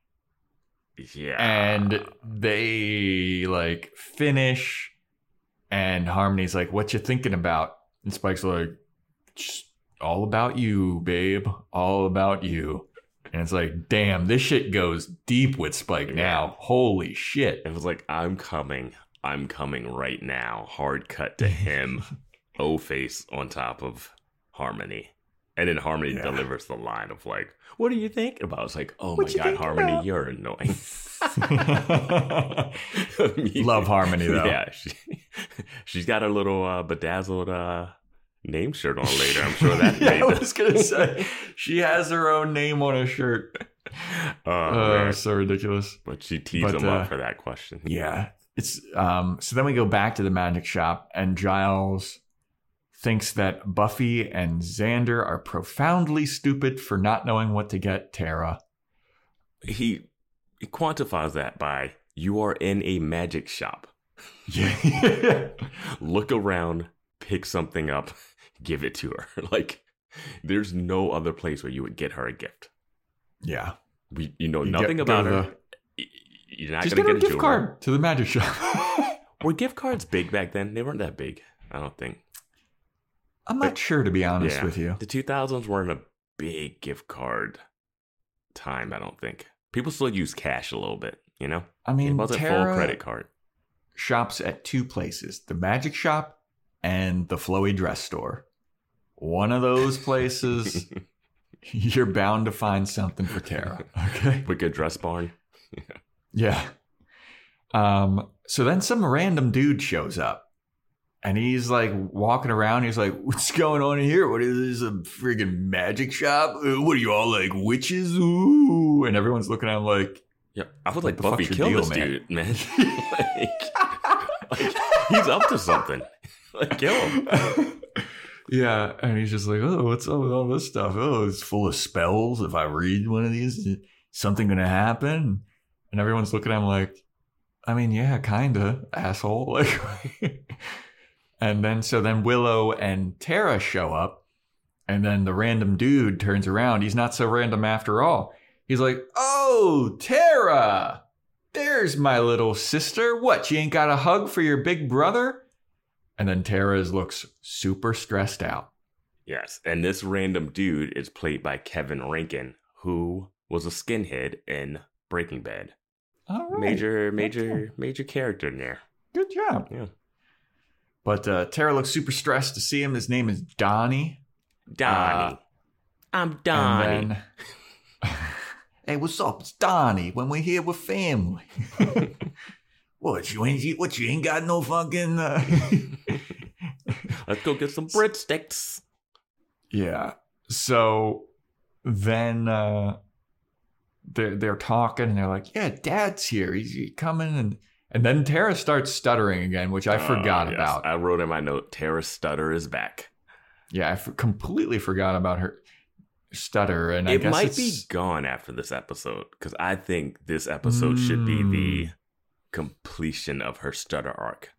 S3: Yeah.
S2: And they like finish, and Harmony's like, "What you thinking about?" And Spike's like, "Just all about you, babe. All about you." And it's like, damn, this shit goes deep with Spike now. Holy shit.
S3: It was like, I'm coming. I'm coming right now. Hard cut to him. O-face on top of Harmony. And then Harmony yeah. delivers the line of like, what are you thinking about? It's like, oh
S2: what
S3: my God, Harmony,
S2: about?
S3: You're annoying.
S2: Love Harmony though.
S3: Yeah. She, she's got a little uh, bedazzled uh, name shirt on later. I'm sure that
S2: yeah,
S3: made
S2: I was going to say, she has her own name on a shirt.
S3: Oh,
S2: uh, so ridiculous.
S3: But she teased
S2: but,
S3: him
S2: uh,
S3: up for that question.
S2: Yeah. It's um. So then we go back to the magic shop, and Giles thinks that Buffy and Xander are profoundly stupid for not knowing what to get Tara.
S3: He, he quantifies that by, you are in a magic shop.
S2: Yeah.
S3: Look around, pick something up, give it to her. Like, there's no other place where you would get her a gift.
S2: Yeah.
S3: We, you know
S2: You
S3: nothing
S2: get-
S3: about
S2: go to
S3: her.
S2: the-
S3: You're not
S2: Just
S3: going
S2: get
S3: to
S2: her a
S3: get a
S2: gift
S3: jewelry.
S2: card to the magic shop.
S3: Were gift cards big back then? They weren't that big, I don't think.
S2: I'm not sure, to be honest
S3: Yeah.
S2: with you.
S3: The two thousands weren't a big gift card time, I don't think. People still use cash a little bit, you know?
S2: I mean,
S3: It wasn't
S2: Tara
S3: full credit card.
S2: shops at two places, the magic shop and the flowy dress store. One of those places, you're bound to find something for Tara. Okay.
S3: Wicked Dress Barn.
S2: Yeah. Um, so then some random dude shows up, And he's like walking around. He's like, what's going on here? What is this? A friggin' magic shop? Uh, What are you all like witches? Ooh. And everyone's looking at him like,
S3: Yeah, I would like
S2: the
S3: Buffy
S2: fuck's your
S3: kill
S2: deal,
S3: this
S2: man?
S3: dude, man. like, like, he's up to something. Like, kill him.
S2: yeah. And he's just like, oh, what's up with all this stuff? Oh, it's full of spells. If I read one of these, is something going to happen? And everyone's looking at him like, I mean, yeah, kind of, asshole. Like, and then, so then Willow and Tara show up. And then the random dude turns around. He's not so random after all. He's like, oh, Tara, there's my little sister. What, you ain't got a hug for your big brother? And then Tara looks super stressed out.
S3: Yes, and this random dude is played by Kevin Rankin, who was a skinhead in Breaking Bad.
S2: All right.
S3: Major, major, major character in there.
S2: Good job.
S3: Yeah.
S2: But uh, Tara looks super stressed to see him. His name is Donnie.
S3: Donnie.
S2: Uh,
S3: I'm Donnie.
S2: And then, hey, what's up? It's Donnie. When we're here with family. What, you ain't, what, you ain't got no fucking... Uh...
S3: Let's go get some breadsticks.
S2: Yeah. So then uh, they're, they're talking and they're like, yeah, Dad's here. He's he's coming. And, and then Tara starts stuttering again, which I forgot
S3: Oh, yes.
S2: about.
S3: I wrote in my note, Tara's stutter is back.
S2: Yeah, I f- completely forgot about her stutter. And I
S3: It
S2: guess
S3: might
S2: it's...
S3: be gone after this episode, because I think this episode should be the
S2: Mm.
S3: completion of her stutter arc.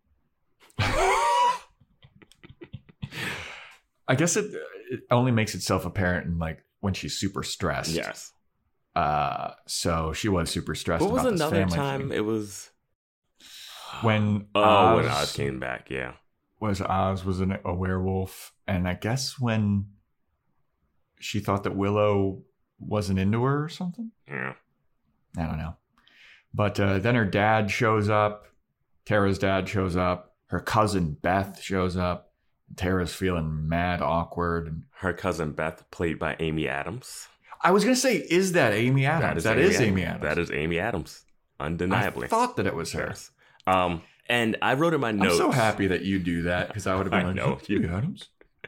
S2: I guess it, it only makes itself apparent in like when she's super stressed.
S3: Yes.
S2: Uh, so she was super stressed.
S3: What was
S2: about this
S3: another
S2: family
S3: time?
S2: thing.
S3: It was
S2: When
S3: oh,
S2: Oz,
S3: when Oz came back. Yeah.
S2: was Oz was an, a werewolf, and I guess when she thought that Willow wasn't into her or something.
S3: Yeah.
S2: I don't know. But uh, then her dad shows up. Tara's dad shows up. Her cousin Beth shows up. Tara's feeling mad awkward. And
S3: Her cousin Beth, played by Amy Adams.
S2: I was gonna say, is that Amy Adams? That is Amy Adams.
S3: That is Amy Adams, undeniably.
S2: I thought that it was her.
S3: Yes. Um, and I wrote in my notes.
S2: I'm so happy that you do that because I would have been
S3: I
S2: like,
S3: know.
S2: Amy Adams.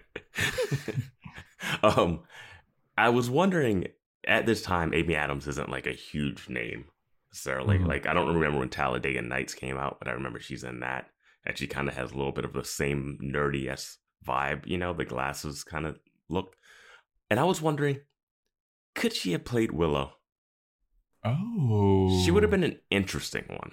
S3: um, I was wondering at this time, Amy Adams isn't like a huge name necessarily.
S2: Mhm.
S3: Like I don't remember when Talladega Nights came out, but I remember she's in that, and she kind of has a little bit of the same nerdy-esque vibe, you know, the glasses kind of look. And I was wondering, could she have played Willow?
S2: Oh,
S3: She would have been an interesting one.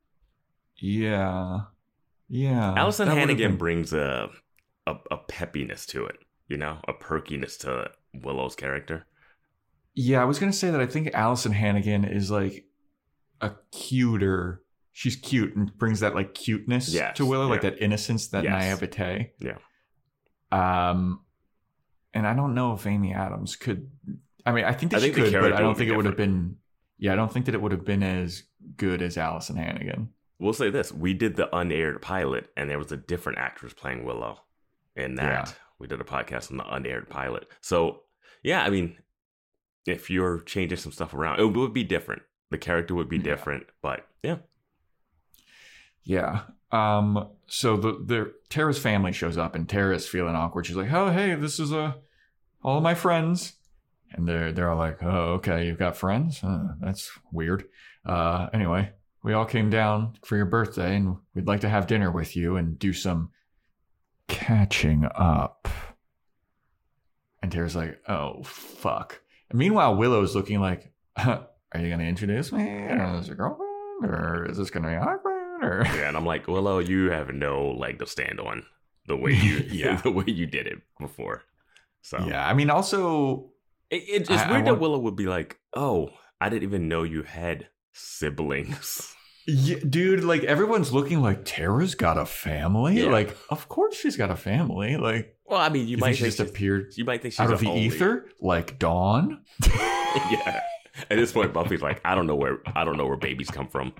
S2: Yeah, yeah.
S3: Allison
S2: That would've
S3: Hannigan
S2: been-
S3: brings a, a a peppiness to it, you know, a perkiness to Willow's character.
S2: Yeah, I was gonna say that I think Allison Hannigan is like a cuter. She's cute and brings that like cuteness
S3: Yes,
S2: to Willow, like
S3: yeah.
S2: that innocence, that
S3: Yes.
S2: naivete.
S3: Yeah.
S2: Um, and I don't know if Amy Adams could. I mean, I think that
S3: I
S2: she
S3: think the
S2: could, but
S3: character
S2: I don't
S3: would be
S2: think it would have
S3: different.
S2: been. Yeah, I don't think that it would have been as good as Allison Hannigan.
S3: We'll say this: we did the unaired pilot, and there was a different actress playing Willow in that.
S2: Yeah.
S3: We did a podcast on the unaired pilot. So, yeah, I mean, if you're changing some stuff around, it would be different. The character would be
S2: Yeah.
S3: different, but yeah.
S2: Yeah. Um. So the the Tara's family shows up, and Tara's feeling awkward. She's like, "Oh, hey, this is uh, all of my friends," and they're they're all like, "Oh, okay, you've got friends? Uh, that's weird." Uh. Anyway, we all came down for your birthday, and we'd like to have dinner with you and do some catching up. And Tara's like, "Oh, fuck." And meanwhile, Willow's looking like, "Are you going to introduce me? Or is it a girlfriend? Or is this going to be awkward? Or
S3: Yeah, and I'm like, Willow, you have no leg to stand on the way you
S2: Yeah.
S3: the way you did it before. So
S2: Yeah, I mean, also,
S3: It, it, it's
S2: I- I
S3: weird that
S2: want-
S3: Willow would be like, "Oh, I didn't even know you had siblings."
S2: yeah, dude, like everyone's looking like Tara's got a family.
S3: Yeah.
S2: Like, of course she's got a family. Like,
S3: Well, I mean, you,
S2: you,
S3: might
S2: think she
S3: think
S2: just
S3: she's-
S2: appeared
S3: you might think she's
S2: out of
S3: a
S2: the
S3: only.
S2: ether, like Dawn.
S3: Yeah. At this point, Buffy's like, "I don't know where I don't know where babies come from."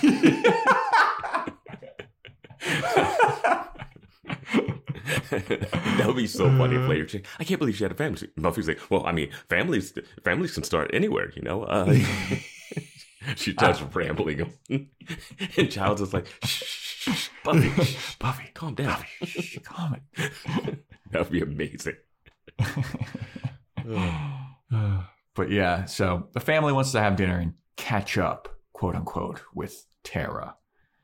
S3: That would be so funny if later she, I can't believe she had a family. Buffy's like, "Well, I mean, families families can start anywhere, you know." Uh, she starts rambling, and Childs is like, "Shh, shh, shh, Buffy, shh,
S2: Buffy,
S3: calm down.
S2: Buffy, shh, calm it.
S3: That would be amazing.
S2: But yeah, so the family wants to have dinner and catch up, quote unquote, with Tara.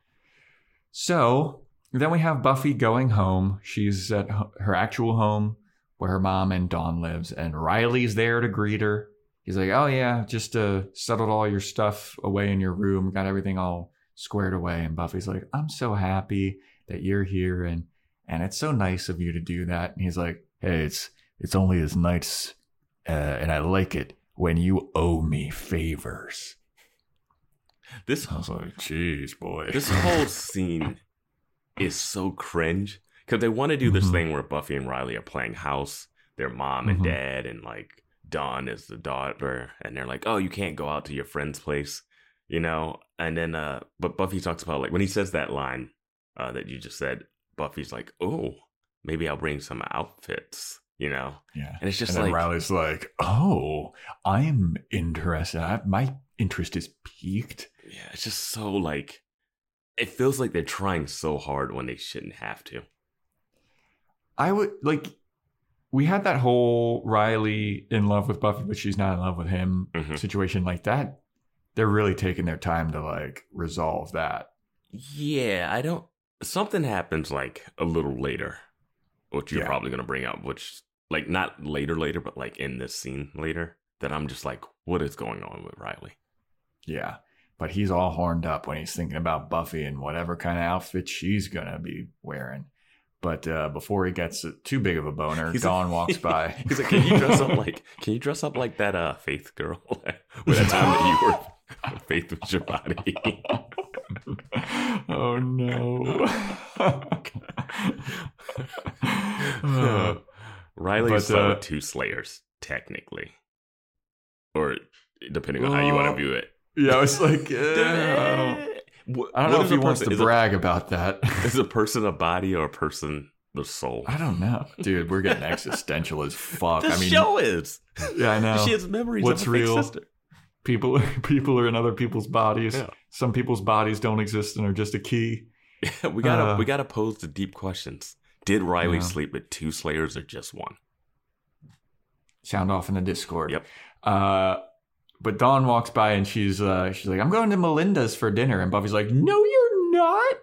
S2: So then we have Buffy going home. She's at her actual home where her mom and Dawn lives, and Riley's there to greet her. He's like, oh yeah, just uh, settled all your stuff away in your room, got everything all squared away. And Buffy's like, I'm so happy that you're here, and and it's so nice of you to do that. And he's like, hey, it's it's only as nice, uh, and I like it when you owe me favors.
S3: This
S2: I was like, jeez, boy.
S3: This whole scene is so cringe because they want to do this
S2: Mhm.
S3: thing where Buffy and Riley are playing house, their mom and
S2: Mhm.
S3: dad, and like Dawn is the daughter, and they're like, oh, you can't go out to your friend's place, you know? And then, uh, but Buffy talks about like when he says that line uh, that you just said, Buffy's like, oh, maybe I'll bring some outfits, you know?
S2: Yeah.
S3: And it's just
S2: and then
S3: like,
S2: Riley's like, oh, I'm interested. I, my interest is piqued.
S3: yeah, it's just so like, it feels like they're trying so hard when they shouldn't have to.
S2: I would like, we had that whole Riley in love with Buffy, but she's not in love with him
S3: Mhm.
S2: situation like that. They're really taking their time to like resolve that.
S3: Yeah, I don't. Something happens like a little later, which you're
S2: Yeah.
S3: probably going to bring up, which, like, not later, later, but like in this scene later, that I'm just like, what is going on with Riley?
S2: Yeah. But he's all horned up when he's thinking about Buffy and whatever kind of outfit she's going to be wearing. But uh, before he gets too big of a boner,
S3: He's
S2: Dawn
S3: like-
S2: walks by.
S3: He's like, can you dress up like, can you dress up like that uh, Faith girl? With that time that you were, Faith was your body.
S2: Oh no. Uh,
S3: Riley's
S2: But,
S3: son
S2: uh,
S3: with two Slayers, technically. Or depending on how you want to
S2: Well,
S3: view it.
S2: yeah, I was like, uh, I don't,
S3: What-
S2: I don't
S3: what
S2: know
S3: is
S2: if he
S3: a
S2: wants
S3: person-
S2: to
S3: is a-
S2: brag about that.
S3: Is a person a body or a person the soul?
S2: I don't know. Dude, we're getting existential as fuck.
S3: The
S2: I mean,
S3: show is.
S2: yeah, I know.
S3: She has memories
S2: What's
S3: of a fake
S2: real?
S3: sister.
S2: People, people are in other people's bodies.
S3: Yeah.
S2: Some people's bodies don't exist and are just a key.
S3: we gotta
S2: Uh,
S3: we gotta pose the deep questions. Did Riley
S2: Yeah.
S3: sleep with two Slayers or just one?
S2: Sound off in the Discord.
S3: Yep.
S2: Uh, but Dawn walks by and she's uh, she's like, I'm going to Melinda's for dinner. And Buffy's like, no, you're not.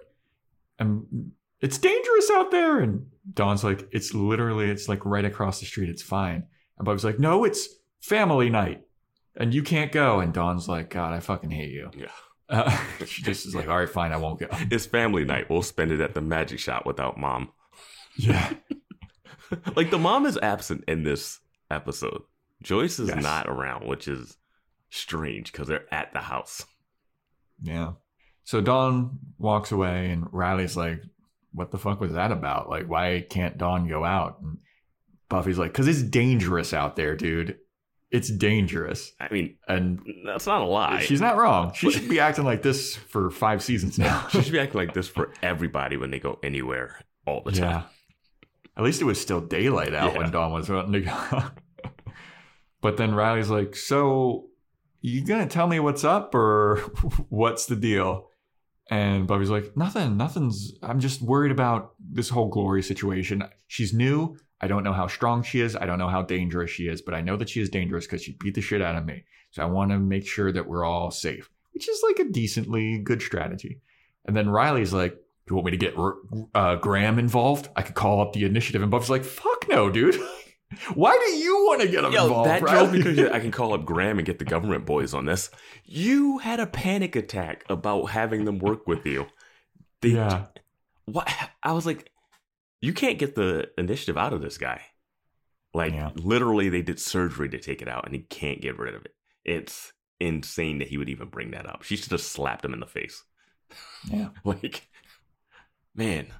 S2: And it's dangerous out there. And Dawn's like, it's literally, it's like right across the street. It's fine. And Buffy's like, no, it's family night. And you can't go. And Dawn's like, God, I fucking hate you.
S3: Yeah.
S2: Uh, she just is like, all right, fine, I won't go.
S3: It's family night. We'll spend it at the magic shop without mom.
S2: Yeah.
S3: Like the mom is absent in this episode. Joyce is
S2: Yes.
S3: not around, which is strange because they're at the house.
S2: Yeah. So Dawn walks away and Riley's like, what the fuck was that about? Like, why can't Dawn go out? And Buffy's like, because it's dangerous out there, dude. It's dangerous.
S3: I mean,
S2: And
S3: that's not a lie.
S2: she's not wrong. She should be acting like this for five seasons now.
S3: She should be acting like this for everybody when they go anywhere all the time.
S2: Yeah. At least it was still daylight out
S3: Yeah.
S2: when Dawn was running to go. But then Riley's like, so you gonna tell me what's up or what's the deal? And Buffy's like, nothing, nothing's, I'm just worried about this whole Glory situation. She's new. I don't know how strong she is. I don't know how dangerous she is, but I know that she is dangerous because she beat the shit out of me. So I want to make sure that we're all safe, which is like a decently good strategy. And then Riley's like, you want me to get uh, Graham involved? I could call up the initiative. And Buffy's like, fuck no, dude. Why do you want to get him
S3: Yo,
S2: involved,
S3: that
S2: Riley?
S3: drove because I can call up Graham and get the government boys on this. You had a panic attack about having them work with you. They,
S2: Yeah.
S3: What? I was like, you can't get the initiative out of this guy. Like,
S2: Yeah.
S3: literally, they did surgery to take it out, and he can't get rid of it. It's insane that he would even bring that up. She should have slapped him in the face.
S2: Yeah.
S3: Like, man,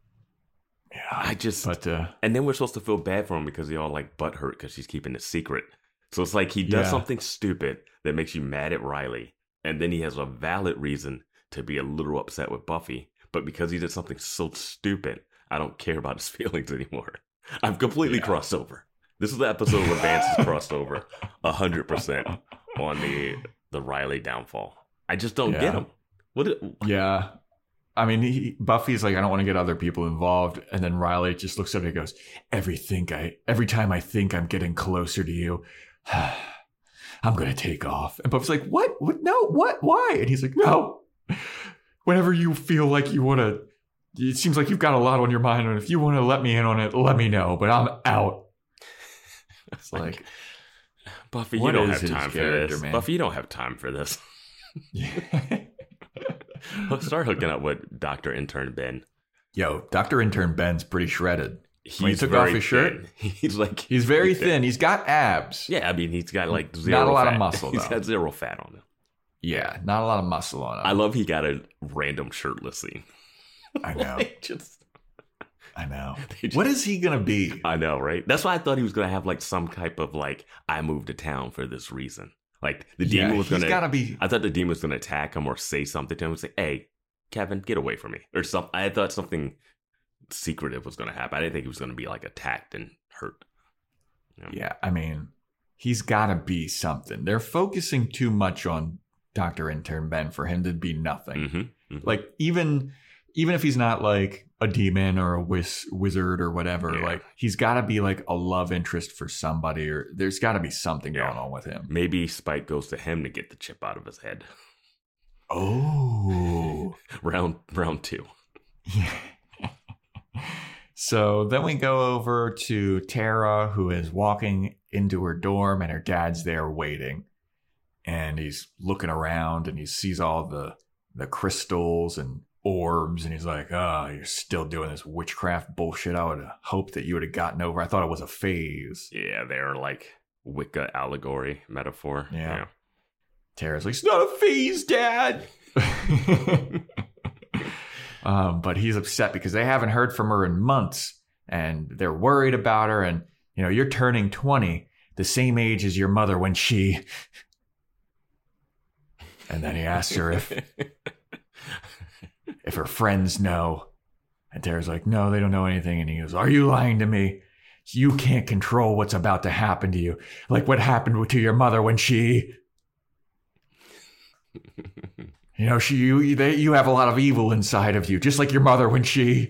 S2: Yeah.
S3: I just.
S2: But, uh,
S3: And then we're supposed to feel bad for him because they all like butt hurt because she's keeping it secret. So it's like he does
S2: Yeah.
S3: something stupid that makes you mad at Riley, and then he has a valid reason to be a little upset with Buffy. But because he did something so stupid, I don't care about his feelings anymore. I've completely
S2: Yeah.
S3: crossed over. This is the episode where Vance has crossed over a hundred percent on the the Riley downfall. I just don't
S2: Yeah.
S3: get him. What? Did,
S2: yeah. I mean, he, Buffy's like, I don't want to get other people involved. And then Riley just looks at her and goes, every think I, every time I think I'm getting closer to you, I'm going to take off. And Buffy's like, what? What? No, what? Why? And he's like, no. Whenever you feel like you want to, it seems like you've got a lot on your mind. And if you want to let me in on it, let me know. But I'm out. It's like,
S3: Buffy, you
S2: what
S3: don't
S2: is
S3: have
S2: his
S3: time for
S2: character,
S3: this.
S2: man?
S3: Buffy, you don't have time for this.
S2: Yeah.
S3: Let's start hooking up with Doctor Intern Ben.
S2: Yo, Doctor Intern Ben's pretty shredded.
S3: He's
S2: When he took
S3: very
S2: off his shirt,
S3: thin. He's like
S2: he's very thin. He's got abs.
S3: Yeah, I mean he's got like zero.
S2: Not a lot
S3: fat.
S2: of muscle,
S3: He's
S2: though.
S3: got zero fat on him.
S2: Yeah, not a lot of muscle on him.
S3: I love he got a random shirtless scene.
S2: I know.
S3: They just,
S2: I know.
S3: they just-
S2: What is he gonna be?
S3: I know, right? That's why I thought he was gonna have like some type of like I moved to town for this reason. Like the demon
S2: Yeah,
S3: was
S2: he's
S3: gonna.
S2: gotta be.
S3: I thought the demon was gonna attack him or say something to him and say, "Hey, Kevin, get away from me," or something. I thought something secretive was gonna happen. I didn't think he was gonna be like attacked and hurt. You know?
S2: Yeah, I mean, he's gotta be something. They're focusing too much on Doctor Intern Ben for him to be nothing.
S3: Mm-hmm, mm-hmm.
S2: Like even even if he's not like a demon or a wiz- wizard or whatever,
S3: Yeah.
S2: like he's got to be like a love interest for somebody, or there's got to be something
S3: Yeah.
S2: going on with him.
S3: Maybe Spike goes to him to get the chip out of his head.
S2: Oh.
S3: round round two.
S2: So then we go over to Tara, who is walking into her dorm, and her dad's there waiting. And he's looking around, and he sees all the the crystals and orbs, and he's like, "Oh, you're still doing this witchcraft bullshit. I would have hoped that you would have gotten over. I thought it was a phase."
S3: Yeah, they're like Wicca allegory metaphor.
S2: Yeah. Tara's like, "It's not a phase, Dad." um, but he's upset because they haven't heard from her in months, and they're worried about her. And you know, you're turning twenty, the same age as your mother when she. And then he asks her if if her friends know. And Tara's like, "No, they don't know anything." And he goes, "Are you lying to me? You can't control what's about to happen to you. Like what happened to your mother when she... You know, she you, they, you have a lot of evil inside of you, just like your mother when she..."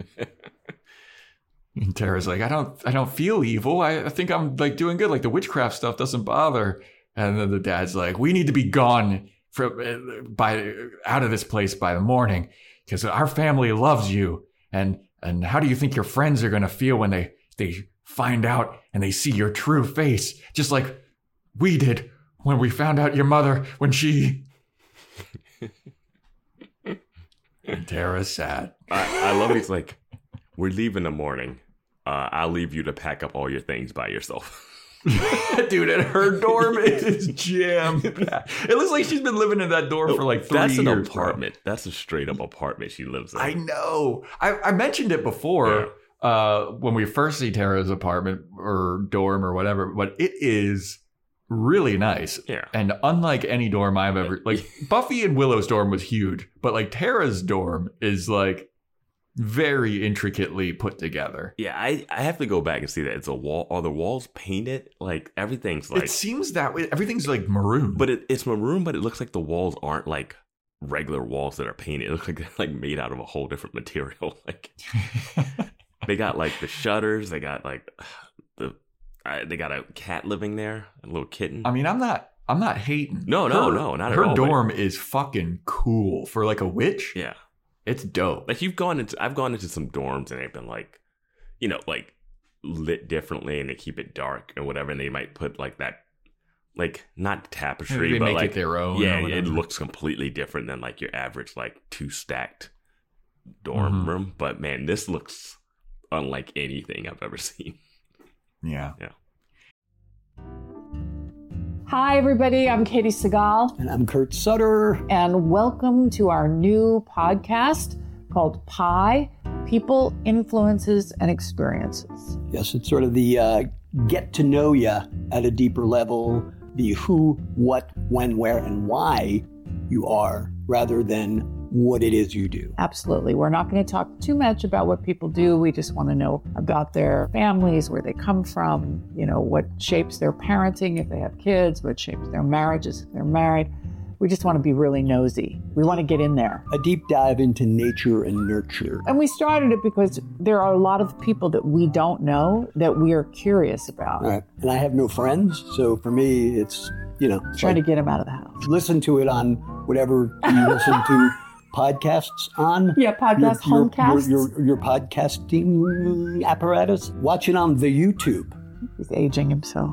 S2: And Tara's like, I don't I don't feel evil. I, I think I'm like doing good. Like the witchcraft stuff doesn't bother." And then the dad's like, "We need to be gone from by out of this place by the morning, because our family loves you. And and how do you think your friends are gonna feel when they they find out and they see your true face, just like we did when we found out your mother when she..." And Tara's sad.
S3: I, I love he's like, "We're leaving in the morning. Uh, I'll leave you to pack up all your things by yourself."
S2: Dude, and her dorm is jam packed. It looks like she's been living in that dorm for like three
S3: That's
S2: years.
S3: an
S2: bro.
S3: apartment. That's a straight up apartment she lives in.
S2: I know. I, I mentioned it before uh, when we first see Tara's apartment or dorm or whatever, but it is really nice.
S3: Yeah.
S2: And unlike any dorm I've ever, like Buffy and Willow's dorm was huge, but like Tara's dorm is like very intricately put together.
S3: Yeah, I, I have to go back and see that. It's a wall. Are the walls painted? Like everything's like.
S2: It seems that way. Everything's like maroon.
S3: But it, it's maroon, but it looks like the walls aren't like regular walls that are painted. It looks like they're like made out of a whole different material. Like they got like the shutters. They got like the. Uh, they got a cat living there, a little kitten.
S2: I mean, I'm not. I'm not hating.
S3: No, no,
S2: Her-
S3: no, not at
S2: Her
S3: all, but-
S2: dorm is fucking cool for like a witch.
S3: yeah.
S2: It's dope.
S3: Like you've gone into, I've gone into some dorms and they've been like, you know, like lit differently and they keep it dark and whatever. And they might put like that, like not tapestry,
S2: They
S3: but
S2: make
S3: like
S2: it their own.
S3: yeah,
S2: or
S3: it
S2: whatever.
S3: looks completely different than like your average like two stacked dorm
S2: Mhm.
S3: room. But man, this looks unlike anything I've ever seen.
S2: Yeah.
S4: Hi, everybody. I'm Katie Segal,
S5: And I'm Kurt Sutter.
S4: and welcome to our new podcast called Pi People, Influences, and Experiences.
S5: Yes, it's sort of the uh, get to know you at a deeper level, the who, what, when, where, and why you are, rather than what it is you do.
S4: Absolutely. We're not going to talk too much about what people do. We just want to know about their families, where they come from, you know, what shapes their parenting if they have kids, what shapes their marriages if they're married. We just want to be really nosy. We want to get in there.
S5: A deep dive into nature and nurture.
S4: And we started it because there are a lot of people that we don't know that we are curious about.
S5: Right. And I have no friends, so for me, it's, you know.
S4: Trying
S5: like,
S4: to get them out of the house.
S5: Listen to it on whatever you listen to podcasts on.
S4: Yeah, podcast,
S5: your, your,
S4: homecasts.
S5: Your, your, your podcasting apparatus. Watch it on the YouTube.
S4: He's aging himself.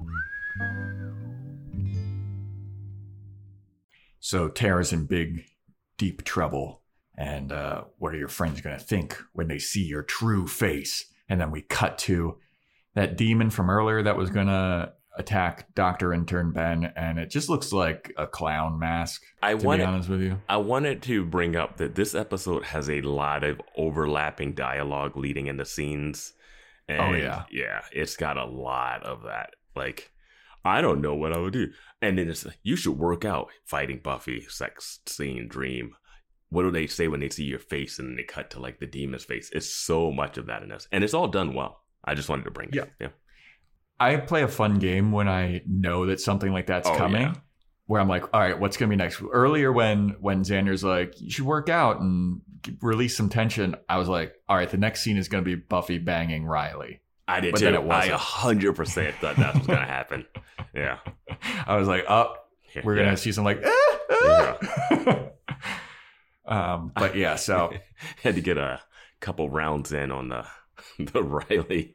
S2: So Tara's in big, deep trouble. And uh, what are your friends going to think when they see your true face? And then we cut to that demon from earlier that was going to attack Doctor Intern Ben. And it just looks like a clown mask,
S3: I
S2: to
S3: wanted,
S2: be honest with you.
S3: I wanted to bring up that this episode has a lot of overlapping dialogue leading into scenes. And
S2: Oh, yeah.
S3: Yeah, it's got a lot of that. Like, I don't know what I would do. And then it's like, you should work out. Fighting Buffy, sex scene, dream. What do they say when they see your face and they cut to like the demon's face? It's so much of that in this. And it's all done well. I just wanted to bring it.
S2: Yeah.
S3: Yeah.
S2: I play a fun game when I know that something like that's
S3: Oh,
S2: coming.
S3: yeah.
S2: Where I'm like, all right, what's going to be next? Earlier when when Xander's like, you should work out and release some tension, I was like, all right, the next scene is going to be Buffy banging Riley.
S3: I did
S2: But
S3: too.
S2: then it
S3: I
S2: wasn't.
S3: one hundred percent thought that was going to happen. Yeah.
S2: I was like, oh, we're
S3: Yeah.
S2: going to see some like, ah, ah. um, but yeah, so
S3: Had to get a couple rounds in on the the Riley.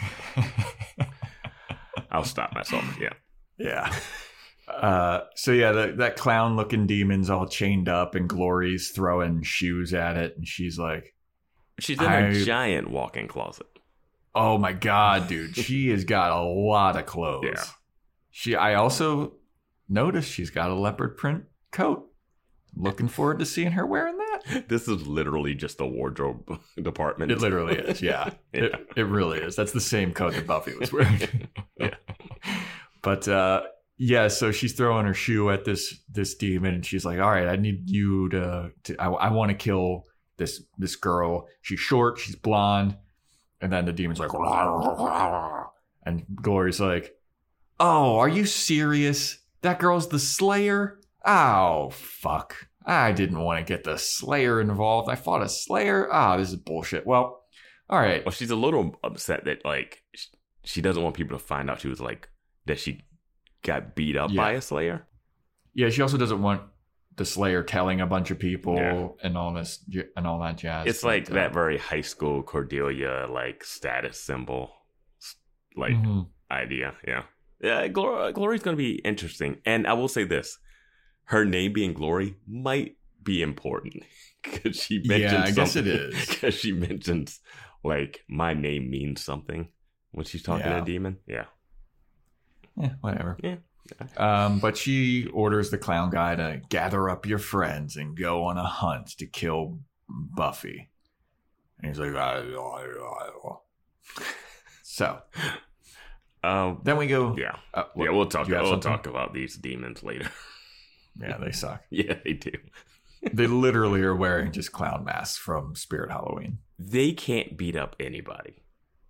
S3: I'll stop myself. Yeah.
S2: yeah. Uh, so yeah, the, that clown looking demon's all chained up and Glory's throwing shoes at it. And she's like,
S3: She's in
S2: I-
S3: a giant walk-in closet.
S2: oh my God, dude, she has got a lot of clothes.
S3: Yeah.
S2: She, I also noticed she's got a leopard print coat. Looking forward to seeing her wearing that.
S3: This is literally just the wardrobe department.
S2: It literally is, yeah. It, it really is. That's the same coat that Buffy was wearing.
S3: Yeah.
S2: But uh, yeah, so she's throwing her shoe at this this demon, and she's like, "All right, I need you to. to I, I want to kill this this girl. She's short, she's blonde." And then the demon's like, "Rah, rah, rah." And Glory's like, "Oh, are you serious? That girl's the Slayer? Oh, fuck. I didn't want to get the Slayer involved. I fought a Slayer. Ah, this is bullshit. Well, all right.
S3: Well, she's a little upset that like sh- she doesn't want people to find out she was like that she got beat up
S2: Yeah.
S3: by a Slayer.
S2: Yeah, she also doesn't want the Slayer telling a bunch of people
S3: Yeah.
S2: and all this and all that jazz.
S3: It's like
S2: But, uh,
S3: that very high school Cordelia like status symbol s- like
S2: mhm.
S3: idea. Yeah. Yeah, Glor- Glory's going to be interesting. And I will say this. Her name being Glory might be important because she mentions
S2: Yeah, I guess it
S3: something-
S2: is.
S3: Because she mentions like my name means something when she's talking
S2: Yeah.
S3: to a demon. Yeah.
S2: Yeah, whatever.
S3: Yeah.
S2: Um, but she orders the clown guy to gather up your friends and go on a hunt to kill Buffy. And he's like, "Ah, ah, ah, ah." So
S3: Um,
S2: then we go.
S3: yeah.
S2: Uh, what-
S3: Yeah, we'll talk.
S2: do you have
S3: We'll
S2: something?
S3: talk about these demons later.
S2: Yeah, they suck.
S3: Yeah, they do.
S2: They literally are wearing just clown masks from Spirit Halloween.
S3: They can't beat up anybody,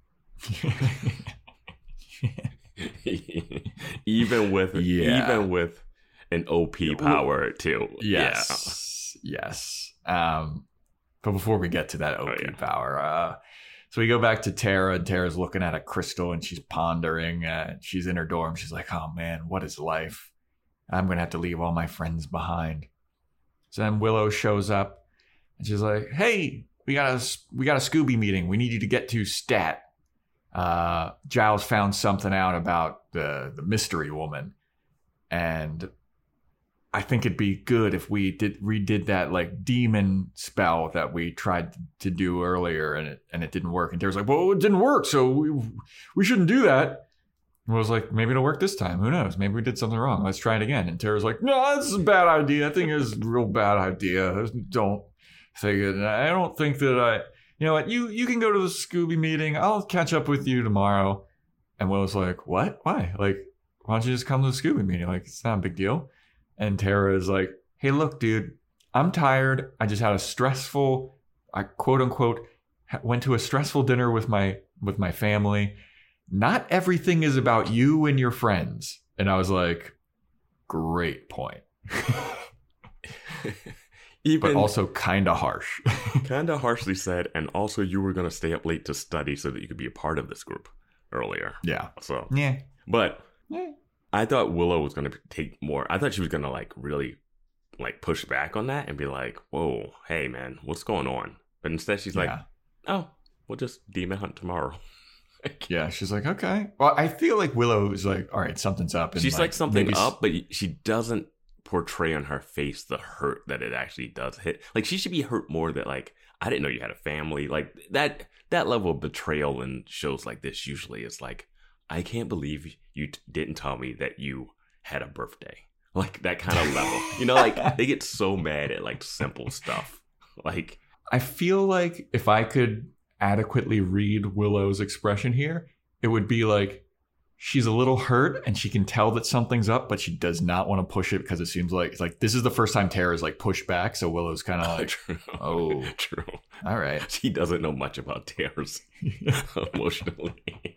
S3: even with
S2: Yeah.
S3: even with an O P power too.
S2: Yes. Yes. Um, but before we get to that O P
S3: Oh, yeah.
S2: power, uh, so we go back to Tara, and Tara's looking at a crystal and she's pondering. Uh, she's in her dorm. She's like, oh man, what is life? I'm going to have to leave all my friends behind. So then Willow shows up and she's like, hey, we got a, we got a Scooby meeting. We need you to get to Stat. Uh, Giles found something out about the, the mystery woman. And I think it'd be good if we did redid that like demon spell that we tried to do earlier, and it and it didn't work. And Tara's like, "Well, it didn't work, so we we shouldn't do that." And I was like, "Maybe it'll work this time. Who knows? Maybe we did something wrong. Let's try it again." And Tara's like, "No, this is a bad idea. I think it's a real bad idea. Don't think it. And I don't think that I. You know what? You you can go to the Scooby meeting. I'll catch up with you tomorrow." And Willow's like, "What? Why? Like, why don't you just come to the Scooby meeting? Like, it's not a big deal." And Tara is like, hey, look, dude, I'm tired. I just had a stressful, I quote unquote, went to a stressful dinner with my with my family. Not everything is about you and your friends. And I was like, great point.
S3: Even
S2: but also kind of harsh.
S3: kind of harshly said, and also you were going to stay up late to study so that you could be a part of this group earlier.
S2: Yeah.
S3: So,
S2: Yeah.
S3: but
S2: Yeah.
S3: I thought Willow was going to take more. I thought she was going to like really like push back on that and be like, whoa, hey man, what's going on? But instead she's like,
S2: Yeah.
S3: oh, we'll just demon hunt tomorrow.
S2: Yeah, she's like, okay. Well, I feel like Willow is like, all right, something's up. And
S3: She's like, something
S2: maybe-
S3: up, but she doesn't portray on her face the hurt that it actually does hit. Like she should be hurt more that like, I didn't know you had a family. Like that that level of betrayal in shows like this usually is like, I can't believe you t- didn't tell me that you had a birthday. Like that kind of level. You know, like they get so mad at like simple stuff. Like
S2: I feel like if I could adequately read Willow's expression here, it would be like she's a little hurt and she can tell that something's up, but she does not want to push it because it seems like it's like this is the first time Tara's like pushed back, so Willow's kind of like,
S3: true.
S2: oh,
S3: True.
S2: all right.
S3: She doesn't know much about Tara's emotionally.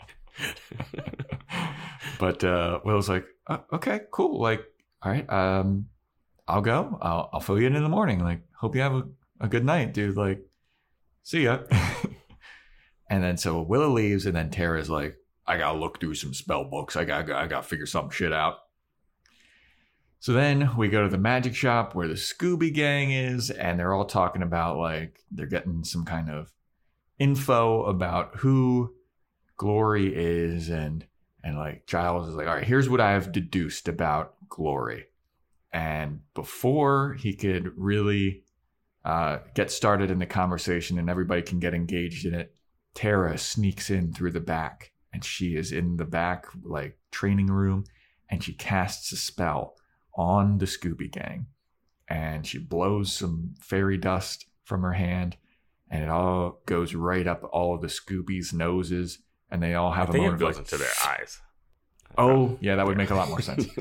S2: But uh, Willow's like, oh, okay, cool. Like, all right, um, I'll go. I'll, I'll fill you in in the morning. Like, hope you have a, a good night, dude. Like, see ya. And then so Willow leaves, and then Tara's like, I gotta look through some spell books. I gotta, I gotta figure some shit out. So then we go to the magic shop where the Scooby Gang is, and they're all talking about like they're getting some kind of info about who Glory is, and and like Giles is like, all right, here's what I've deduced about Glory. And before he could really uh, get started in the conversation and everybody can get engaged in it, Tara sneaks in through the back, and she is in the back like training room, and she casts a spell on the Scooby Gang, and she blows some fairy dust from her hand, and it all goes right up all of the Scooby's noses, and they all have
S3: I
S2: a
S3: think
S2: moment
S3: it
S2: of
S3: goes
S2: like,
S3: into their eyes.
S2: oh yeah, that would make a lot more sense.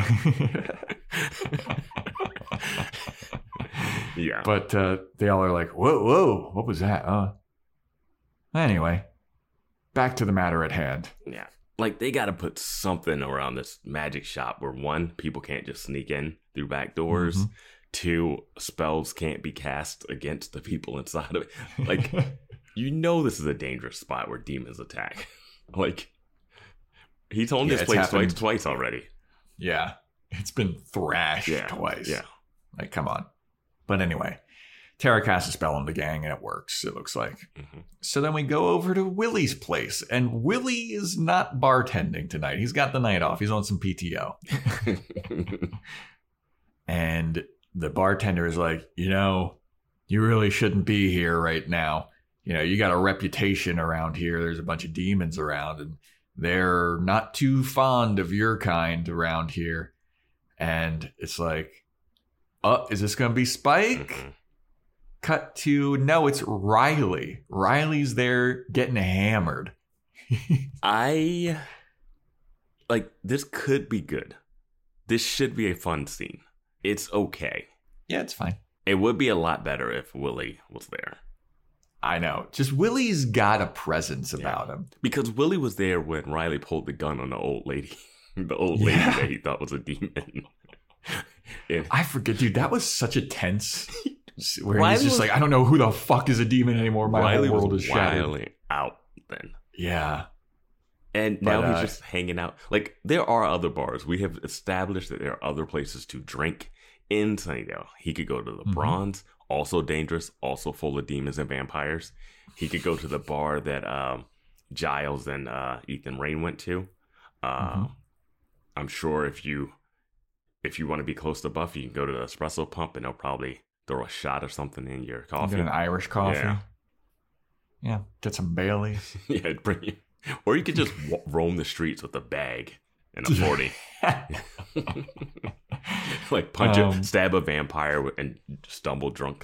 S3: Yeah.
S2: But uh, they all are like, whoa, whoa, what was that? Uh, anyway, back to the matter at hand.
S3: Yeah. Like they got to put something around this magic shop where one, people can't just sneak in through back doors.
S2: Mhm.
S3: Two, spells can't be cast against the people inside of it. Like, you know, this is a dangerous spot where demons attack. Like, he's owned
S2: Yeah,
S3: this
S2: it's
S3: place
S2: happened.
S3: twice, twice already.
S2: Yeah, it's been thrashed
S3: Yeah.
S2: twice.
S3: Yeah.
S2: Like, come on. But anyway, Tara casts a spell on the gang, and it works, it looks like.
S3: Mhm.
S2: So then we go over to Willie's place, and Willie is not bartending tonight. He's got the night off. He's on some P T O. And the bartender is like, you know, you really shouldn't be here right now. You know, you got a reputation around here. There's a bunch of demons around, and they're not too fond of your kind around here. And it's like, oh, is this going to be Spike?
S3: Mhm.
S2: Cut to, no, it's Riley. Riley's there getting hammered.
S3: I like this could be good. This should be a fun scene. It's okay.
S2: Yeah, it's fine.
S3: It would be a lot better if Willie was there.
S2: I know. Just Willie's got a presence
S3: Yeah.
S2: about him.
S3: Because Willie was there when Riley pulled the gun on the old lady. The old lady
S2: Yeah.
S3: that he thought was a demon. And
S2: I forget, dude. That was such a tense. Where
S3: Riley
S2: he's just
S3: was-
S2: like, I don't know who the fuck is a demon anymore. My
S3: Riley
S2: whole world
S3: was
S2: is shattered.
S3: wilding out then.
S2: Yeah.
S3: And
S2: But,
S3: now
S2: uh,
S3: he's just hanging out. Like, there are other bars. We have established that there are other places to drink in Sunnydale. He could go to the
S2: Mhm.
S3: Bronze, also dangerous, also full of demons and vampires. He could go to the bar that um, Giles and uh, Ethan Rain went to. Uh,
S2: Mhm.
S3: I'm sure if you if you want to be close to Buffy, you can go to the espresso pump and they'll probably throw a shot or something in your
S2: You
S3: coffee.
S2: get an Irish coffee.
S3: Yeah.
S2: Yeah. Get some Baileys.
S3: Yeah, bring you. Or you could just wa- roam the streets with a bag and a forty. Like punch
S2: Um,
S3: a stab a vampire and stumble drunk.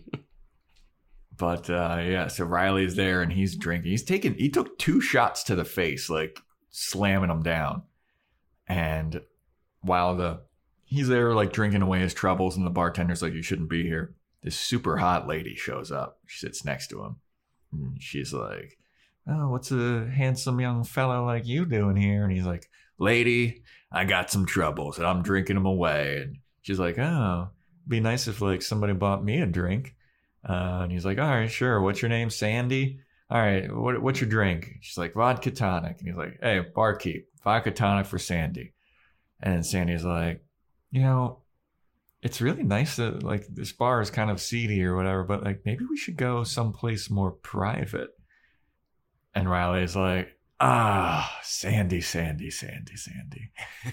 S2: But uh, yeah, so Riley's there and he's drinking. He's taking, he took two shots to the face, like slamming him down. And while the he's there, like drinking away his troubles, and the bartender's like, you shouldn't be here, this super hot lady shows up. She sits next to him. And she's like, oh, what's a handsome young fellow like you doing here? And he's like, lady, I got some troubles and I'm drinking them away. And She's like, oh, it'd be nice if like somebody bought me a drink. Uh, and he's like, all right, sure. What's your name? Sandy? All right, what, what's your drink? She's like, vodka tonic. And he's like, hey, barkeep, vodka tonic for Sandy. And Sandy's like, you know, it's really nice that like this bar is kind of seedy or whatever, but like maybe we should go someplace more private. And Riley's like, ah, Sandy, Sandy, Sandy, Sandy.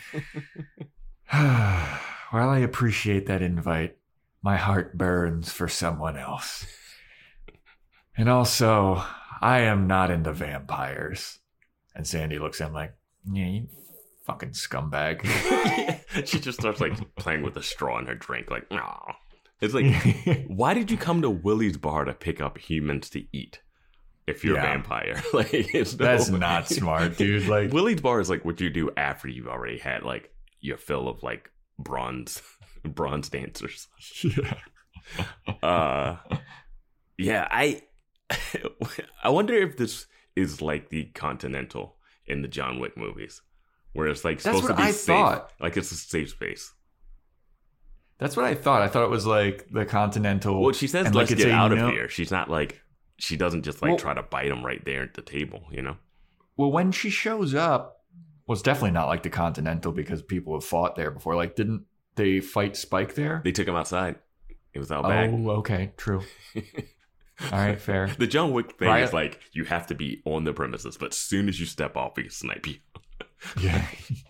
S2: While I appreciate that invite, my heart burns for someone else. And also, I am not into vampires. And Sandy looks at him like, yeah, you fucking scumbag.
S3: She just starts like playing with a straw in her drink, like, no. It's like, why did you come to Willie's bar to pick up humans to eat if you're
S2: Yeah.
S3: a vampire? Like, it's no
S2: That's
S3: way.
S2: not smart, dude. Like,
S3: Willie's bar is like what you do after you've already had like your fill of like bronze bronze dancers.
S2: yeah.
S3: Uh, yeah, I I wonder if this is like the Continental in the John Wick movies, where it's like
S2: That's
S3: supposed
S2: what
S3: to be
S2: I
S3: safe,
S2: thought.
S3: like it's a safe space.
S2: That's what I thought. I thought it was like the Continental.
S3: Well, she says,
S2: and,
S3: "Let's
S2: like, it's
S3: get
S2: a
S3: out of
S2: no-
S3: here." She's not like she doesn't just like
S2: Well-
S3: try to bite him right there at the table, you know.
S2: Well, when she shows up, well, it's definitely not like the Continental because people have fought there before. Like, didn't they fight Spike there?
S3: They took him outside. It was out back.
S2: Oh, okay, true. All right, fair.
S3: The John Wick thing
S2: Right.
S3: is like you have to be on the premises, but as soon as you step off, he can snipe you.
S2: Yeah.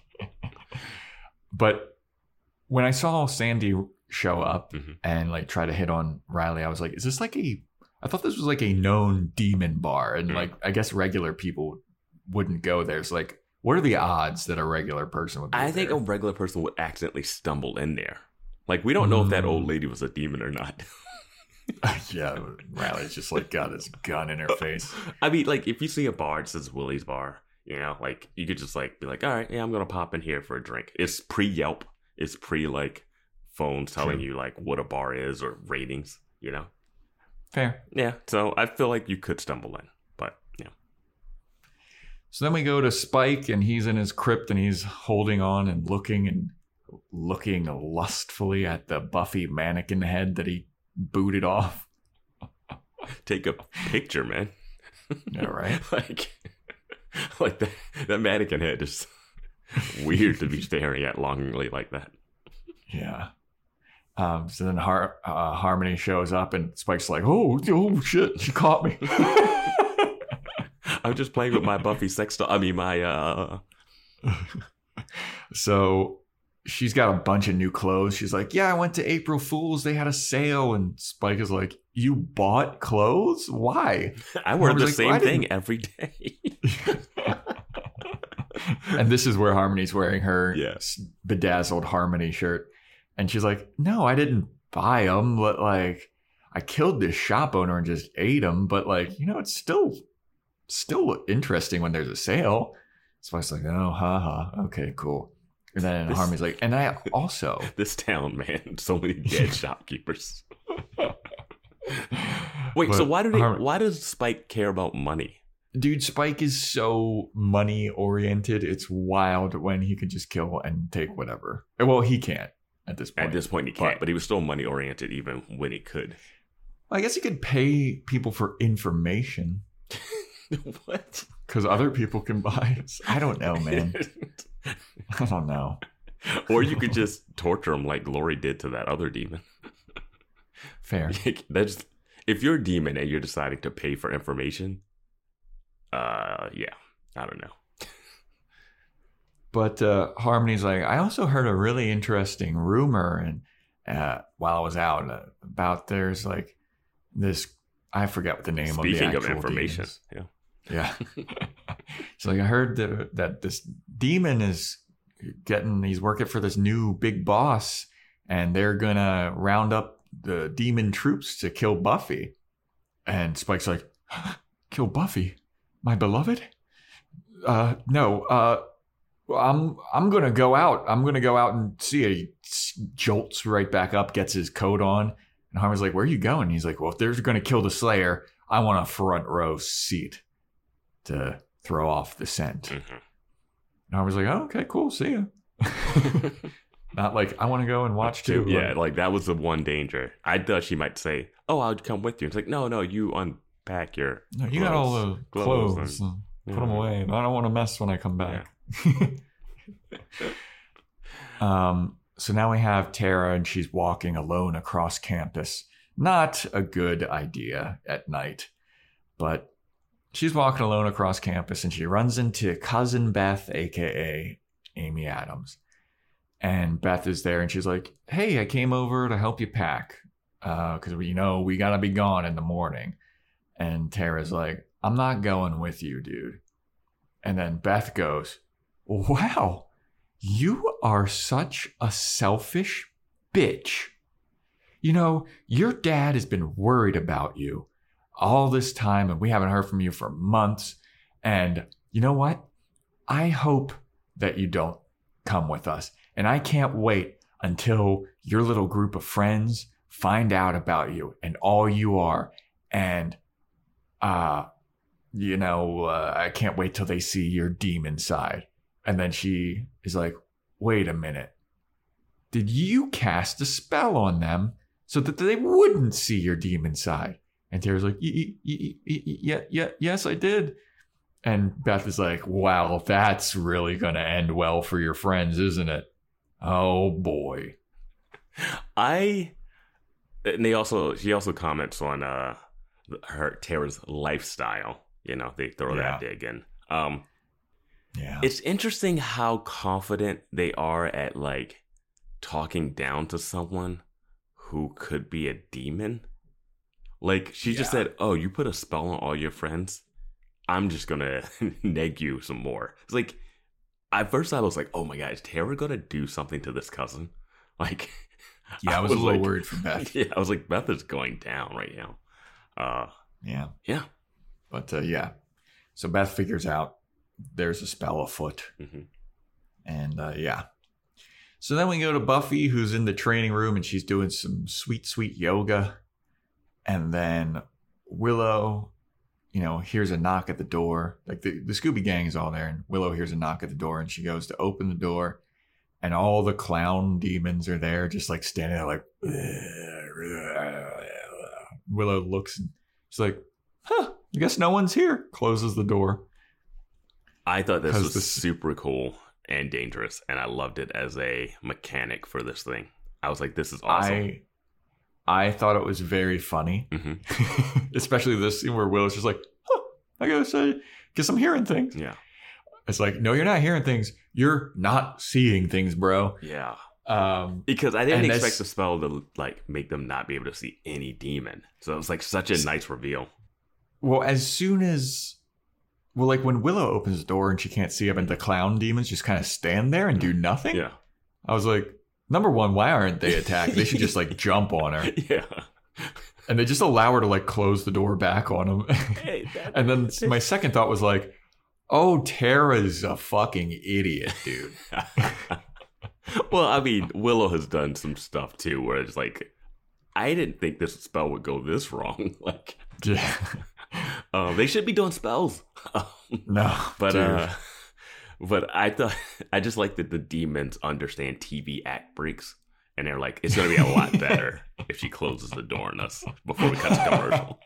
S2: But when I saw Sandy show up
S3: Mhm.
S2: and like try to hit on Riley, I was like, is this like a I thought this was like a known demon bar, and
S3: Mhm.
S2: like I guess regular people wouldn't go there. So like, what are the odds that a regular person would be
S3: I think
S2: there?
S3: a regular person would accidentally stumble in there. Like we don't know if that
S2: Mm.
S3: old lady was a demon or not.
S2: Yeah, Riley's just like got his gun in her face.
S3: I mean, like if you see a bar that says Willie's Bar, you know, like you could just like be like, all right, yeah, I'm gonna pop in here for a drink. It's pre Yelp. It's pre like phones telling
S2: True.
S3: you like what a bar is or ratings. You know.
S2: Fair.
S3: Yeah. So I feel like you could stumble in, but yeah.
S2: So then we go to Spike, and he's in his crypt, and he's holding on and looking and looking lustfully at the Buffy mannequin head that he booted off.
S3: Take a picture, man.
S2: Yeah, right.
S3: like, like that, that mannequin head is weird to be staring at longingly like that.
S2: Yeah. Um, so then Har- uh, Harmony shows up, and Spike's like, "Oh, oh shit, she caught me."
S3: I'm just playing with my Buffy sex doll. I mean, my uh.
S2: So she's got a bunch of new clothes. She's like, "Yeah, I went to April Fool's. They had a sale." And Spike is like, "You bought clothes? Why?"
S3: I wear
S2: I was
S3: the
S2: like,
S3: same
S2: "Well, I
S3: thing
S2: didn't-"
S3: every day.
S2: And this is where Harmony's wearing her
S3: Yeah.
S2: bedazzled Harmony shirt. And she's like, "No, I didn't buy them. But like, I killed this shop owner and just ate them. But like, you know, it's still, still interesting when there's a sale." So I was like, "Oh, haha. Okay, cool." And then
S3: This-
S2: Harmony's like, "And I also."
S3: This town, man, so many dead shopkeepers. Wait, so
S2: But
S3: why do they?
S2: Har-
S3: Why does Spike care about money?
S2: Dude, Spike is so money oriented. It's wild when he could just kill and take whatever. Well, he can't at this point.
S3: At this point, he can't,
S2: But-
S3: but he was still money oriented even when he could.
S2: I guess he could pay people for information
S3: What?
S2: because other people can buy it. I don't know, man. I don't know.
S3: Or you could just torture him like Lori did to that other demon.
S2: Fair.
S3: That's if you're a demon and you're deciding to pay for information. Uh, yeah, I don't know.
S2: But uh, Harmony's like, I also heard a really interesting rumor, and uh, while I was out uh, about there's like this. I forget what the name
S3: Speaking
S2: of the
S3: of
S2: actual
S3: information,
S2: demons.
S3: yeah.
S2: Yeah. So like I heard that that this demon is getting he's working for this new big boss, and they're gonna round up the demon troops to kill Buffy. And Spike's like, "Kill Buffy, my beloved? Uh no, uh I'm I'm gonna go out. I'm gonna go out and see." He jolts right back up, gets his coat on. And Harmony's like, "Where are you going?" He's like, "Well, if they're going to kill the Slayer, I want a front row seat to throw off the scent."
S3: Mhm.
S2: And Harmony's like, "Oh, okay, cool. See ya." Not like, I want to go and watch too.
S3: Yeah,
S2: Like,
S3: like that was the one danger. I thought she might say, "Oh, I'll come with you." It's like, no, no, you unpack your.
S2: no, you got all the
S3: clothes
S2: clothes.
S3: and-
S2: and put
S3: yeah.
S2: them away. I don't want to mess when I come back. um. So now we have Tara, and she's walking alone across campus. Not a good idea at night, but she's walking alone across campus, and she runs into cousin Beth, aka Amy Adams. And Beth is there, and she's like, "Hey, I came over to help you pack, because uh, we you know we gotta be gone in the morning." And Tara's like, "I'm not going with you, dude." And then Beth goes, "Wow, you are such a selfish bitch. You know, your dad has been worried about you all this time, and we haven't heard from you for months. And you know what? I hope that you don't come with us. And I can't wait until your little group of friends find out about you and all you are. And, uh, you know, uh, I can't wait till they see your demon side." And then she is like, "Wait a minute. Did you cast a spell on them so that they wouldn't see your demon side?" And Tara's like, "Y- y- y- y- yeah, yeah, yes, I did." And Beth is like, "Wow, that's really going to end well for your friends, isn't it?" Oh boy.
S3: I and they also she also comments on uh her Tara's lifestyle. You know, they throw
S2: Yeah.
S3: that dig in. Um,
S2: Yeah.
S3: it's interesting how confident they are at like talking down to someone who could be a demon. Like she just
S2: Yeah.
S3: said, "Oh, you put a spell on all your friends. I'm just gonna neg you some more." It's like at first I was like, "Oh my god, is Tara gonna do something to this cousin?" Like,
S2: yeah, I was, a little
S3: like-
S2: worried for Beth.
S3: Yeah, I was like, Beth is going down right now. Uh,
S2: Yeah.
S3: yeah.
S2: But uh, yeah. So Beth figures out there's a spell afoot.
S3: hmm
S2: And uh, yeah. So then we go to Buffy, who's in the training room, and she's doing some sweet, sweet yoga. And then Willow, you know, hears a knock at the door. Like the, the Scooby Gang is all there, and Willow hears a knock at the door, and she goes to open the door, and all the clown demons are there, just like standing there, like. Willow looks, and she's like, "Huh, I guess no one's here." Closes the door.
S3: I thought this
S2: 'Cause
S3: was
S2: this-
S3: super cool and dangerous, and I loved it as a mechanic for this thing. I was like, this is awesome.
S2: I I thought it was very funny,
S3: hmm
S2: especially this scene where Willow's just like, "Huh, I guess I guess I'm hearing things."
S3: Yeah.
S2: It's like, no, you're not hearing things. You're not seeing things, bro.
S3: Yeah.
S2: Um,
S3: Because I didn't
S2: And
S3: expect
S2: that's-
S3: the spell to like make them not be able to see any demon. So it was like such a nice reveal.
S2: well, as soon as, well, like when Willow opens the door and she can't see him, and the clown demons just kind of stand there and do nothing.
S3: Yeah.
S2: I was like, number one, why aren't they attacked? They should just like jump on her,
S3: Yeah.
S2: and they just allow her to like close the door back on him.
S3: Hey, that-
S2: And then my second thought was like, oh, Tara's a fucking idiot, dude.
S3: Well, I mean, Willow has done some stuff too where it's like, I didn't think this spell would go this wrong. Like,
S2: Yeah.
S3: um, they should be doing spells.
S2: No,
S3: But
S2: dude.
S3: uh but I thought I just like that the demons understand T V act breaks, and they're like, it's gonna be a lot better if she closes the door on us before we cut to commercial.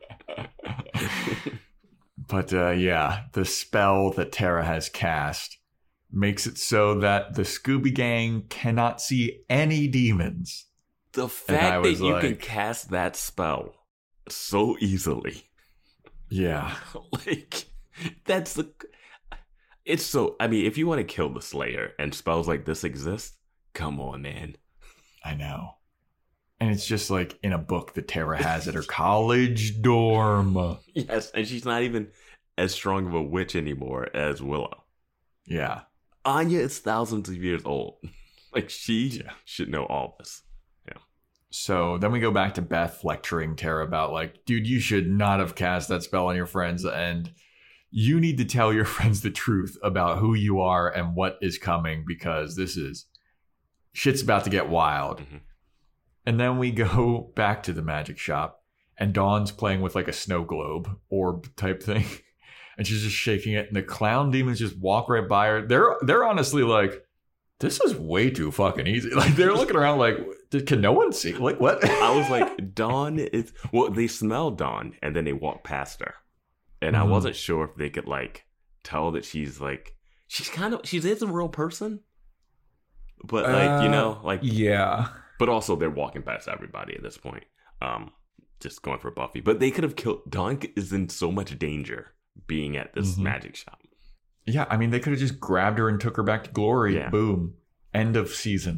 S2: But uh, yeah, the spell that Tara has cast makes it so that the Scooby Gang cannot see any demons.
S3: The
S2: I
S3: fact that
S2: was
S3: you can
S2: like-
S3: cast that spell so easily,
S2: Yeah.
S3: like that's the. It's so. I mean, if you want to kill the Slayer and spells like this exist, come on, man.
S2: I know. And it's just like in a book that Tara has at her college dorm.
S3: Yes, and she's not even as strong of a witch anymore as Willow.
S2: Yeah.
S3: Anya is thousands of years old. Like, she
S2: Yeah.
S3: should know all this.
S2: So then we go back to Beth lecturing Tara about like, dude, you should not have cast that spell on your friends, and you need to tell your friends the truth about who you are and what is coming, because this is shit's about to get wild.
S3: Mhm.
S2: And then we go back to the magic shop, and Dawn's playing with like a snow globe orb type thing, and she's just shaking it, and the clown demons just walk right by her. They're they're honestly like, this is way too fucking easy. Like they're looking around like, can no one see? Like what?
S3: I was like, Dawn is well, they smell Dawn and then they walk past her. And
S2: Mm-hmm.
S3: I wasn't sure if they could like tell that she's like she's kind of she is a real person. But like,
S2: Uh,
S3: you know, like
S2: yeah.
S3: but also they're walking past everybody at this point. Um just going for Buffy. But they could have killed Dawn is in so much danger being at this
S2: Mhm.
S3: magic shop.
S2: Yeah, I mean, they could have just grabbed her and took her back to glory.
S3: Yeah.
S2: Boom. End of season.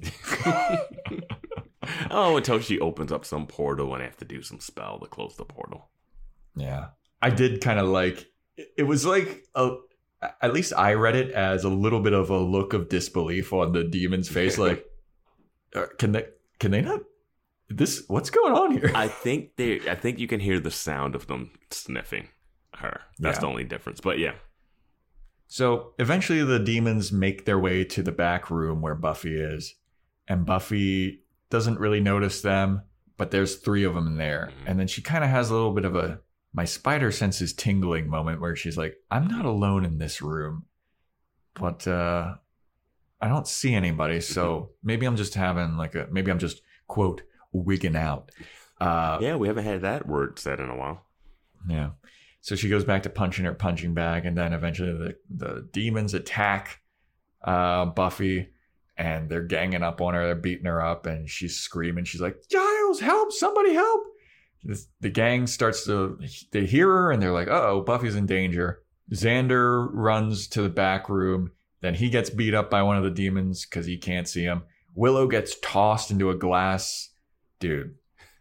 S3: Oh, until she opens up some portal and they have to do some spell to close the portal.
S2: Yeah. I did kind of like, it was like, a, at least I read it as a little bit of a look of disbelief on the demon's face. Like, uh, can they, can they not, this, what's going on here?
S3: I think they I think you can hear the sound of them sniffing her. That's
S2: Yeah.
S3: the only difference. But yeah.
S2: So eventually the demons make their way to the back room where Buffy is. And Buffy doesn't really notice them, but there's three of them in there.
S3: Mhm.
S2: And then she kind of has a little bit of a, my spider senses tingling moment where she's like, I'm not alone in this room, but uh, I don't see anybody. So maybe I'm just having like a, maybe I'm just, quote, wigging out. Uh,
S3: Yeah, we haven't had that word said in a while.
S2: yeah. So she goes back to punching her punching bag, and then eventually the, the demons attack uh, Buffy, and they're ganging up on her. They're beating her up, and she's screaming. She's like, Giles, help! Somebody help! This, the gang starts to, they hear her, and they're like, uh-oh, Buffy's in danger. Xander runs to the back room. Then he gets beat up by one of the demons because he can't see him. Willow gets tossed into a glass. Dude.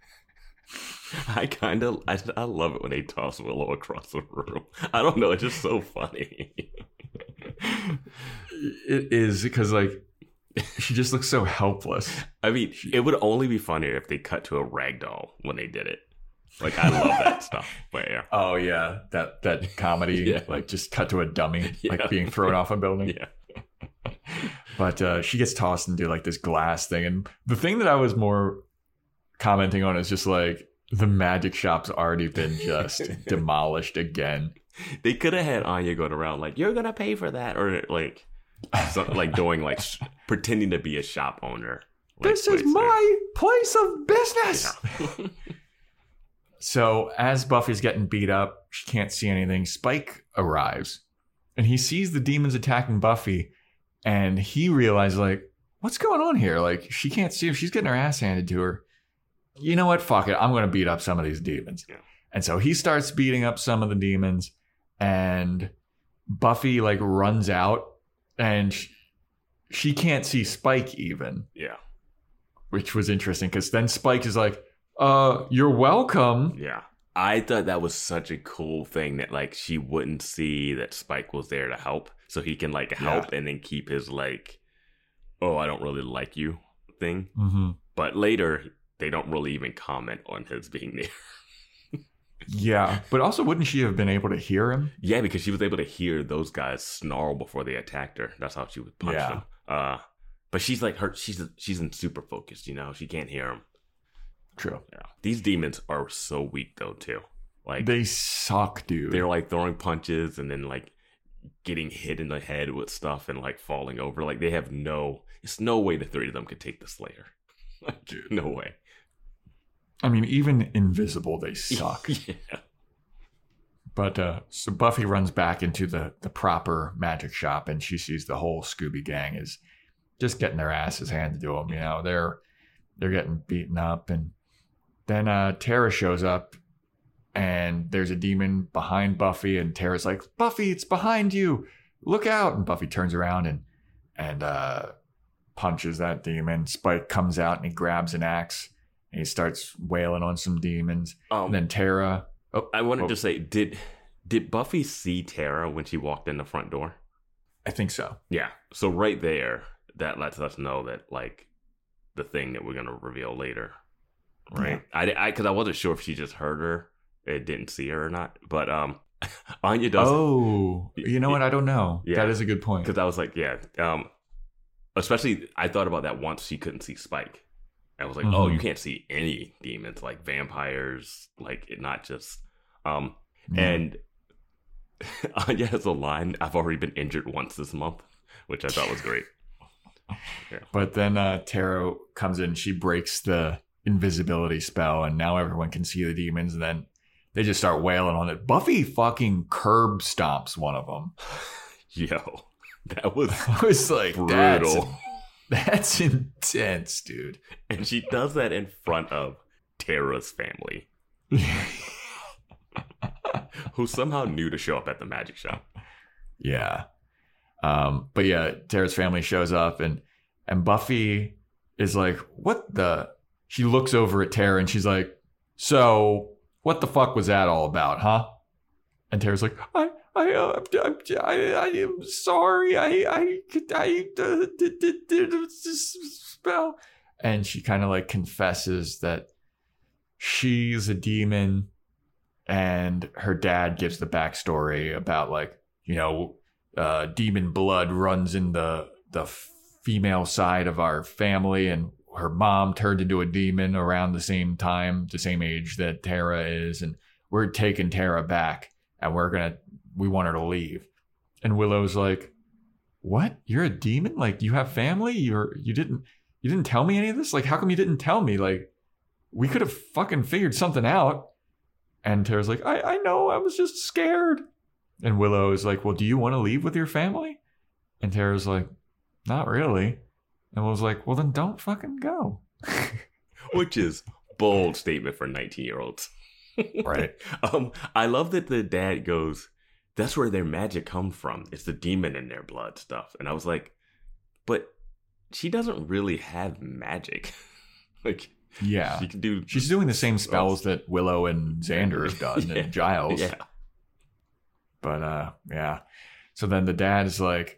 S3: I kind of, I, I love it when they toss Willow across the room. I don't know, it's just so funny.
S2: It is because, like, she just looks so helpless.
S3: I mean, it would only be funnier if they cut to a ragdoll when they did it. Like, I love that stuff. But yeah.
S2: Oh, yeah. That that comedy,
S3: Yeah.
S2: like, just cut to a dummy,
S3: Yeah.
S2: like, being thrown off a building.
S3: Yeah.
S2: But uh, she gets tossed into, like, this glass thing. And the thing that I was more commenting on is just, like, the magic shop's already been just demolished again.
S3: They could have had Anya going around like, you're going to pay for that. Or like, so, like doing like, sh- pretending to be a shop owner. Like,
S2: This is
S3: place
S2: my place of business.
S3: there. Yeah.
S2: So as Buffy's getting beat up, she can't see anything. Spike arrives and he sees the demons attacking Buffy, and he realizes, like, what's going on here? Like, she can't see if she's getting her ass handed to her. You know what? Fuck it. I'm going to beat up some of these demons.
S3: Yeah.
S2: And so he starts beating up some of the demons, and Buffy like runs out, and she, she can't see Spike even,
S3: Yeah.
S2: which was interesting because then Spike is like, uh, you're welcome.
S3: Yeah. I thought that was such a cool thing that like she wouldn't see that Spike was there to help. So he can like help and then keep his like, oh, I don't really like you thing.
S2: Mm-hmm.
S3: But later they don't really even comment on his being there.
S2: Yeah, but also wouldn't she have been able to hear him?
S3: Yeah, because she was able to hear those guys snarl before they attacked her. That's how she would punch
S2: Yeah.
S3: them. Uh, but she's like her. She's she's in super focused. You know, she can't hear them.
S2: True.
S3: Yeah, these demons are so weak though too. Like
S2: They suck, dude.
S3: they're like throwing punches and then like getting hit in the head with stuff and like falling over. Like they have no. It's no way the three of them could take the Slayer. Like
S2: Dude.
S3: no way.
S2: I mean, even invisible, they suck.
S3: Yeah.
S2: But uh, so Buffy runs back into the, the proper magic shop, and she sees the whole Scooby gang is just getting their asses handed to them. You know, they're they're getting beaten up, and then uh, Tara shows up, and there's a demon behind Buffy, and Tara's like, "Buffy, it's behind you! Look out!" And Buffy turns around and and uh, punches that demon. Spike comes out and he grabs an axe and he starts wailing on some demons.
S3: Um,
S2: And then Tara. Oh,
S3: I wanted
S2: oh,
S3: to say, did did Buffy see Tara when she walked in the front door?
S2: I think so.
S3: Yeah. So right there, that lets us know that like the thing that we're gonna reveal later, right? I I because I wasn't sure if she just heard her, it didn't see her or not. But um, Anya does.
S2: Oh, you know what? I don't know.
S3: Yeah.
S2: That is a good point.
S3: Because I was like, yeah. Um, especially I thought about that once she couldn't see Spike. I was like, oh,
S2: Mhm.
S3: you can't see any demons like vampires, like it not just um.
S2: Yeah.
S3: And Anya has a line, I've already been injured once this month, which I thought was great. Yeah.
S2: But then uh, Tara comes in. She breaks the invisibility spell, and now everyone can see the demons. And then they just start wailing on it. Buffy fucking curb stomps one of them.
S3: Yo, that was
S2: I was like,
S3: brutal.
S2: That's, that's intense, dude.
S3: And she does that in front of Tara's family, who somehow knew to show up at the magic shop.
S2: Yeah. Um, but yeah, Tara's family shows up, and and Buffy is like, what the? She looks over at Tara and she's like, so what the fuck was that all about, huh? And Tara's like, I I uh, I, I, I am sorry. I I I uh, did, did, did this spell. And she kind of like confesses that she's a demon, and her dad gives the backstory about like, you know, uh, demon blood runs in the the female side of our family, and her mom turned into a demon around the same time, the same age that Tara is, and we're taking Tara back, and we're gonna we want her to leave. And Willow's like, what? You're a demon? Like, you have family? You're you didn't you didn't tell me any of this? Like, how come you didn't tell me? Like, we could have fucking figured something out. And Tara's like, I, I know, I was just scared. And Willow is like, well, do you want to leave with your family? And Tara's like, not really. And Willow's like, well, then don't fucking go.
S3: Which is bold statement for nineteen-year-olds.
S2: Right.
S3: um, I love that the dad goes, that's where their magic comes from. It's the demon in their blood stuff. And I was like, but she doesn't really have magic. Like,
S2: yeah.
S3: she can do.
S2: She's doing the same spells that Willow and Xander has done,
S3: Yeah.
S2: and Giles.
S3: Yeah.
S2: But, uh, yeah. So then the dad is like,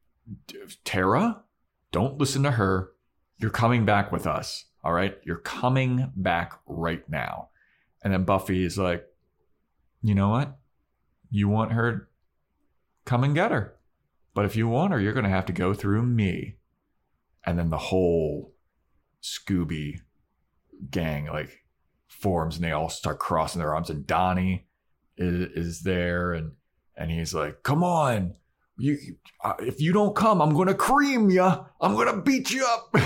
S2: Tara, don't listen to her. You're coming back with us. All right. You're coming back right now. And then Buffy is like, you know what? You want her? Come and get her. But if you want her, you're going to have to go through me. And then the whole Scooby gang like forms, and they all start crossing their arms. And Donnie is, is there, and and he's like, come on. You, uh, if you don't come, I'm going to cream you. I'm going to beat you up.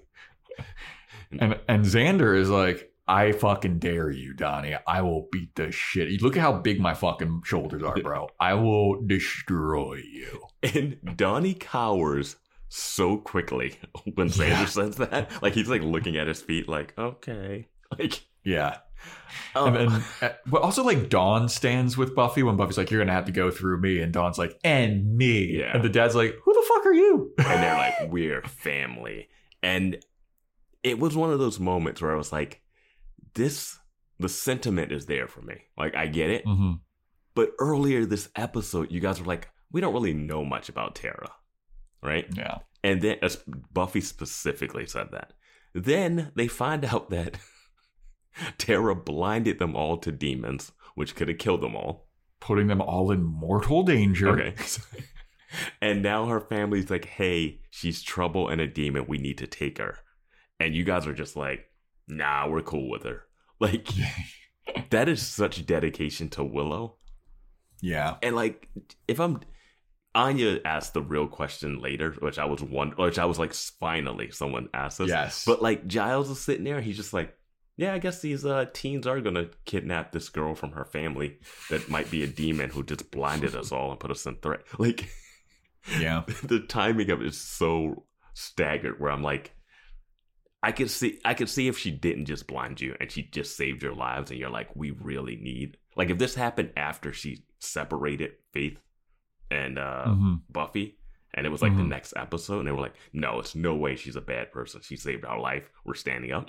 S2: and and Xander is like, I fucking dare you, Donnie. I will beat the shit. Look at how big my fucking shoulders are, bro. I will destroy you.
S3: And Donnie cowers so quickly when Xander
S2: Yeah.
S3: says that. Like, he's like looking at his feet like, okay. Like,
S2: Yeah.
S3: oh.
S2: And then, uh, but also like Dawn stands with Buffy when Buffy's like, you're going to have to go through me. And Dawn's like, and me.
S3: Yeah.
S2: And the dad's like, who the fuck are you?
S3: And they're like, we're family. And it was one of those moments where I was like, this, the sentiment is there for me. Like, I get it.
S2: Mm-hmm.
S3: But earlier this episode, you guys were like, we don't really know much about Tara. Right?
S2: Yeah.
S3: And then as Buffy specifically said that. Then they find out that Tara blinded them all to demons, which could have killed them all.
S2: Putting them all in mortal danger.
S3: Okay. And now her family's like, hey, she's trouble and a demon. We need to take her. And you guys are just like, nah, we're cool with her. Like, that is such dedication to Willow.
S2: Yeah.
S3: And like, if I'm, Anya asked the real question later, which I was one, which I was like, finally someone asked us.
S2: Yes.
S3: But like, Giles is sitting there, he's just like, yeah, I guess these uh, teens are gonna kidnap this girl from her family that might be a demon who just blinded us all and put us in threat. Like,
S2: Yeah.
S3: the timing of it is so staggered. Where I'm like, I could see, I could see if she didn't just blind you and she just saved your lives, and you're like, we really need, like, if this happened after she separated Faith and uh,
S2: Mm-hmm.
S3: Buffy, and it was like the
S2: Mhm.
S3: next episode, and they were like, no, it's no way she's a bad person. She saved our life. We're standing up.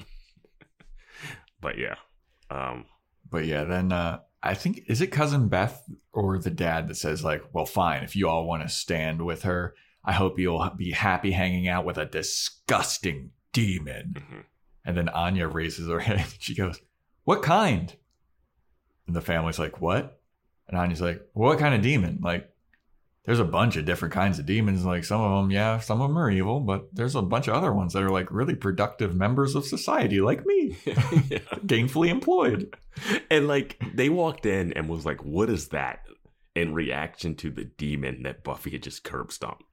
S3: But yeah. Um,
S2: But yeah, then uh, I think, is it Cousin Beth or the dad that says like, well, fine, if you all want to stand with her, I hope you'll be happy hanging out with a disgusting demon.
S3: mhm.
S2: And then Anya raises her head. She goes, what kind? And the family's like, what? And Anya's like, well, what kind of demon? Like, there's a bunch of different kinds of demons. Like, some of them, yeah, some of them are evil, but there's a bunch of other ones that are like really productive members of society, like me,
S3: Yeah.
S2: gainfully employed.
S3: And like, they walked in and was like, what is that? In reaction to the demon that Buffy had just curb stomped.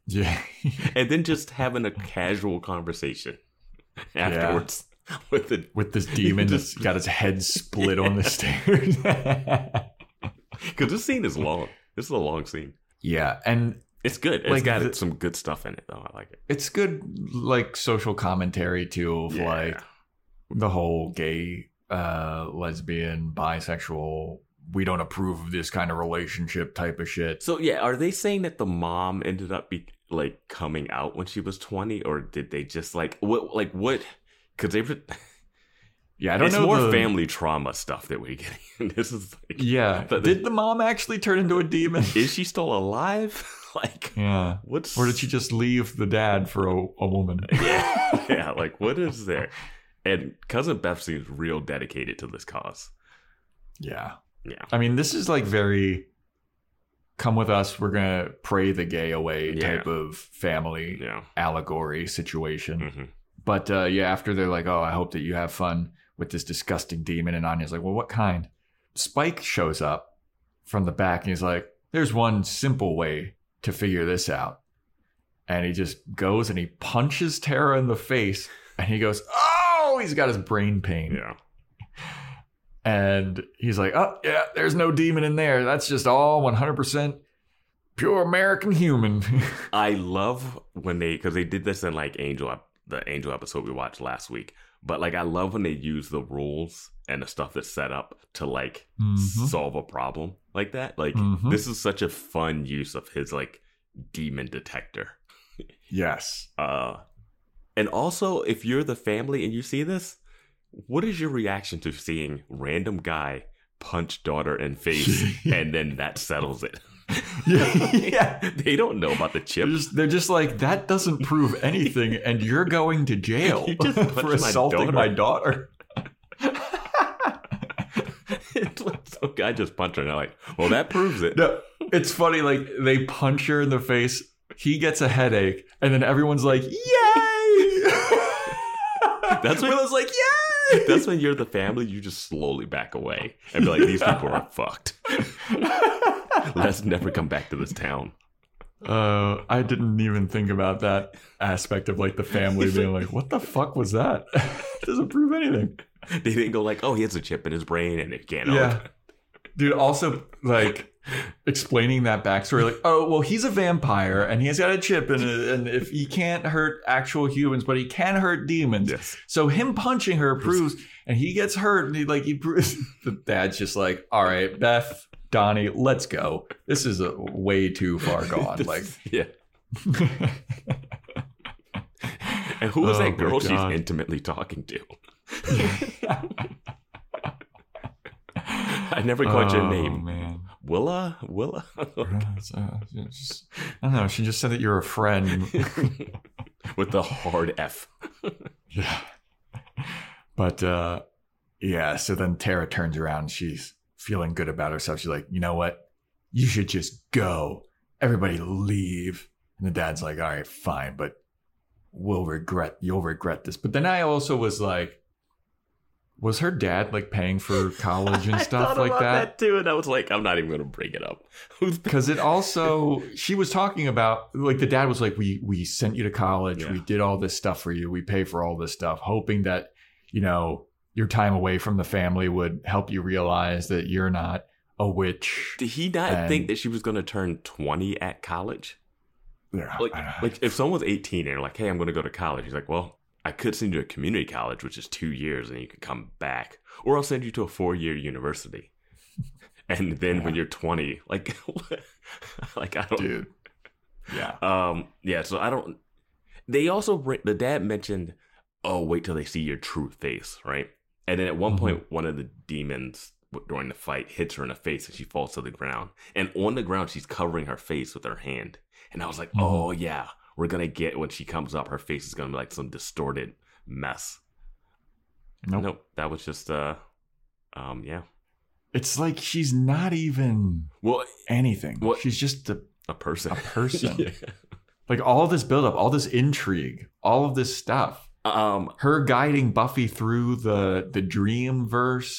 S2: Yeah.
S3: and then just having a casual conversation afterwards yeah. with the
S2: with this demon that's got his head split on the stairs.
S3: Because this scene is long. This is a long scene.
S2: Yeah, and
S3: it's good. It's
S2: like
S3: got
S2: the,
S3: some good stuff in it, though. I like it.
S2: It's good, like social commentary too, of yeah. like the whole gay, uh, lesbian, bisexual. We don't approve of this kind of relationship type of shit.
S3: So yeah, are they saying that the mom ended up be like coming out when she was twenty, or did they just like what like what? Because they were.
S2: Yeah, I don't
S3: it's
S2: know.
S3: It's more
S2: the...
S3: family trauma stuff that we're getting. This is like,
S2: yeah.
S3: But
S2: did the mom actually turn into a demon?
S3: Is she still alive? Like,
S2: yeah.
S3: What's
S2: or did she just leave the dad for a, a woman?
S3: Yeah, yeah. Like, what is there? And Cousin Beth seems real dedicated to this cause.
S2: Yeah,
S3: yeah.
S2: I mean, this is like very come with us. We're gonna pray the gay away
S3: yeah.
S2: type of family
S3: yeah.
S2: allegory situation.
S3: Mm-hmm.
S2: But uh, yeah, after they're like, "Oh, I hope that you have fun with this disgusting demon," and Anya's like, "Well, what kind?" Spike shows up from the back and he's like, "There's one simple way to figure this out." And he just goes and he punches Tara in the face and he goes, "Oh!" He's got his brain pain.
S3: Yeah.
S2: And he's like, "Oh, yeah, there's no demon in there. That's just all one hundred percent pure American human."
S3: I love when they, because they did this in like Angel, the Angel episode we watched last week. But like, I love when they use the rules and the stuff that's set up to like mm-hmm. solve a problem like that. Like, mm-hmm. this is such a fun use of his like demon detector.
S2: Yes.
S3: Uh, and also, if you're the family and you see this, what is your reaction to seeing random guy punch daughter in face and then that settles it? Yeah, they don't know about the chip.
S2: They're just, they're just like, that doesn't prove anything, and you're going to jail
S3: you just
S2: for assaulting my daughter.
S3: My daughter. Some guy just punched her, and they're like, "Well, that proves it."
S2: No, it's funny. Like they punch her in the face, he gets a headache, and then everyone's like, "Yay!"
S3: That's when
S2: Willow's like, "Yay!"
S3: That's when you're the family. You just slowly back away and be like, "These people are fucked. Let's never come back to this town."
S2: Uh, I didn't even think about that aspect of like the family being like, "What the fuck was that?" It doesn't prove anything.
S3: They didn't go like, "Oh, he has a chip in his brain and it can't."
S2: Yeah, dude. Also, like explaining that backstory, like, "Oh, well, he's a vampire and he's got a chip in it, and if he can't hurt actual humans, but he can hurt demons.
S3: Yes.
S2: So him punching her proves, and he gets hurt, and he like he proves." The dad's just like, "All right, Beth, Donnie, let's go. This is a way too far gone." Like,
S3: yeah. And who was
S2: Oh,
S3: that girl
S2: my
S3: she's
S2: God.
S3: intimately talking to? I never caught your
S2: Oh,
S3: name.
S2: man.
S3: Willa? Willa?
S2: It's, uh, it's just- I don't know. She just said that you're a friend.
S3: With the hard F.
S2: Yeah. But uh, yeah, so then Tara turns around and she's feeling good about herself. She's like, "You know what? You should just go. Everybody leave." And the dad's like, "All right, fine, but we'll regret, you'll regret this." But then I also was like, was her dad like paying for college and
S3: I
S2: stuff
S3: thought
S2: like
S3: about
S2: that?
S3: that too, and I was like, I'm not even going to bring it up. Who's
S2: Because it also, she was talking about, like the dad was like, we we sent you to college.
S3: Yeah.
S2: We did all this stuff for you. We pay for all this stuff, hoping that, you know, your time away from the family would help you realize that you're not a witch.
S3: Did he not
S2: And-
S3: think that she was going to turn twenty at college?
S2: Yeah,
S3: Like,
S2: I-
S3: like if someone's eighteen and they're like, "Hey, I'm going to go to college," he's like, "Well, I could send you to a community college, which is two years, and you could come back, or I'll send you to a four-year university." And then
S2: Yeah.
S3: when you're twenty, like, like I don't,
S2: dude. Yeah.
S3: um, yeah. So I don't. They also bring- the dad mentioned, "Oh, wait till they see your true face," right? And then at one
S2: Mhm.
S3: point, one of the demons during the fight hits her in the face, and she falls to the ground. And on the ground, she's covering her face with her hand. And I was like,
S2: Mhm.
S3: "Oh yeah, we're gonna get when she comes up, her face is gonna be like some distorted mess."
S2: Nope.
S3: Nope, that was just uh, um, yeah.
S2: It's like she's not even
S3: Well,
S2: anything.
S3: What-
S2: She's just a,
S3: a person,
S2: a person.
S3: Yeah.
S2: Like all this buildup, all this intrigue, all of this stuff.
S3: Um,
S2: Her guiding Buffy through the the dream verse,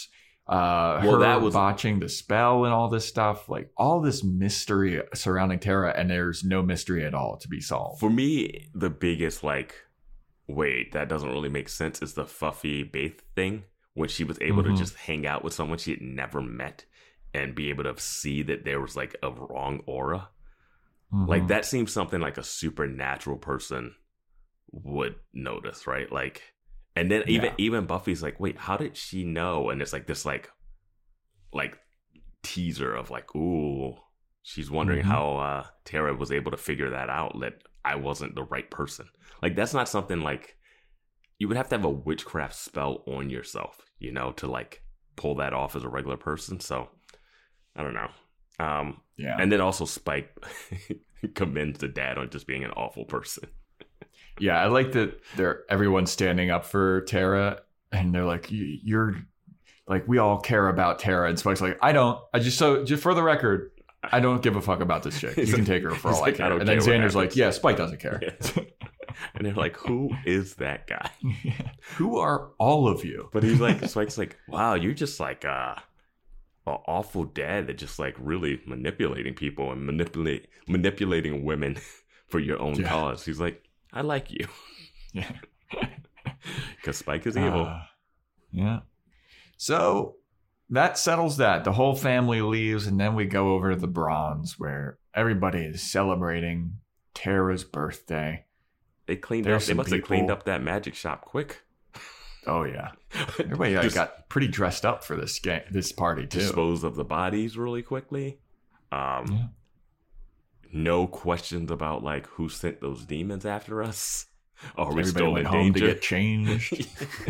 S2: Uh,
S3: Well,
S2: her
S3: that was-
S2: botching the spell and all this stuff, like all this mystery surrounding Tara, and there's no mystery at all to be solved.
S3: For me, the biggest like, wait, that doesn't really make sense is the Fuffy Baith thing, when she was able
S2: Mhm.
S3: to just hang out with someone she had never met and be able to see that there was like a wrong aura. Like
S2: Mhm.
S3: that seems something like a supernatural person would notice, right? Like, and then even
S2: Yeah.
S3: even Buffy's like, wait, how did she know? And it's like this like like teaser of like, ooh, she's wondering
S2: Mhm.
S3: how uh Tara was able to figure that out, that I wasn't the right person. Like that's not something like you would have to have a witchcraft spell on yourself, you know, to like pull that off as a regular person. So I don't know. Um
S2: Yeah.
S3: and then also Spike commends the dad on just being an awful person.
S2: Yeah, I like that they're everyone's standing up for Tara, and they're like, "You- "You're like, we all care about Tara." And Spike's like, "I don't. I just so just for the record, I don't give a fuck about this chick. You
S3: He's
S2: can
S3: like-
S2: take her for
S3: he's
S2: all
S3: like,
S2: I care."
S3: "I don't
S2: And then
S3: care what
S2: Xander's like,
S3: happens."
S2: "Yeah, Spike doesn't care."
S3: Yeah. And they're like, who is that guy?
S2: Who are all of you?
S3: But he's like, Spike's like, wow, you're just like uh, an awful dad that just like really manipulating people and manipulate manipulating women for your own
S2: Yeah.
S3: cause. He's like, I like you.
S2: Yeah.
S3: Because Spike is evil.
S2: Uh, yeah. So that settles that. The whole family leaves, and then we go over to the Bronze, where everybody is celebrating Tara's birthday.
S3: they cleaned
S2: there's
S3: up. They
S2: some
S3: must have cleaned
S2: people-
S3: up that magic shop quick.
S2: Oh yeah, everybody like,
S3: Just
S2: got pretty dressed up for this game, this party too.
S3: dispose of the bodies really quickly. Um,
S2: Yeah.
S3: No questions about like who sent those demons after us. Are we
S2: Everybody
S3: still
S2: went
S3: in
S2: home to
S3: danger?
S2: get changed.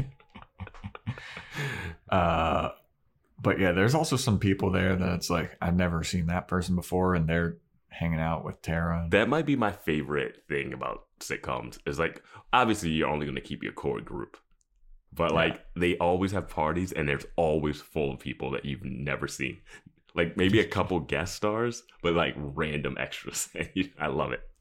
S2: uh, but yeah, there's also some people there that it's like I've never seen that person before, and they're hanging out with Tara.
S3: That might be my favorite thing about sitcoms is like, obviously you're only going to keep your core group, but
S2: Yeah.
S3: like they always have parties and there's always full of people that you've never seen. Like maybe a couple guest stars, but like random extras. I love it.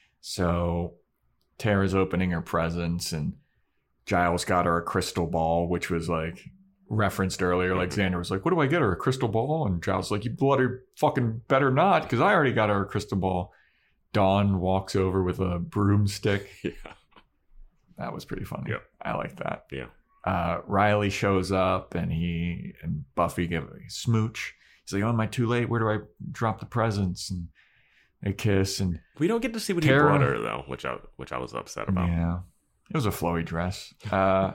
S2: So Tara's opening her presents, and Giles got her a crystal ball, which was like referenced earlier. Like Xander was like, "What do I get her? A crystal ball?" And Giles was like, "You bloody fucking better not, because I already got her a crystal ball." Dawn walks over with a broomstick.
S3: Yeah.
S2: That was pretty funny.
S3: Yep.
S2: I like that.
S3: Yeah.
S2: Uh, Riley shows up, and he and Buffy give a smooch. He's like, "Oh, am I too late? Where do I drop the presents?" And they kiss, and
S3: We don't get to see what
S2: Tara-
S3: he brought her though, which I which I was upset about.
S2: yeah, it was a flowy dress. Uh,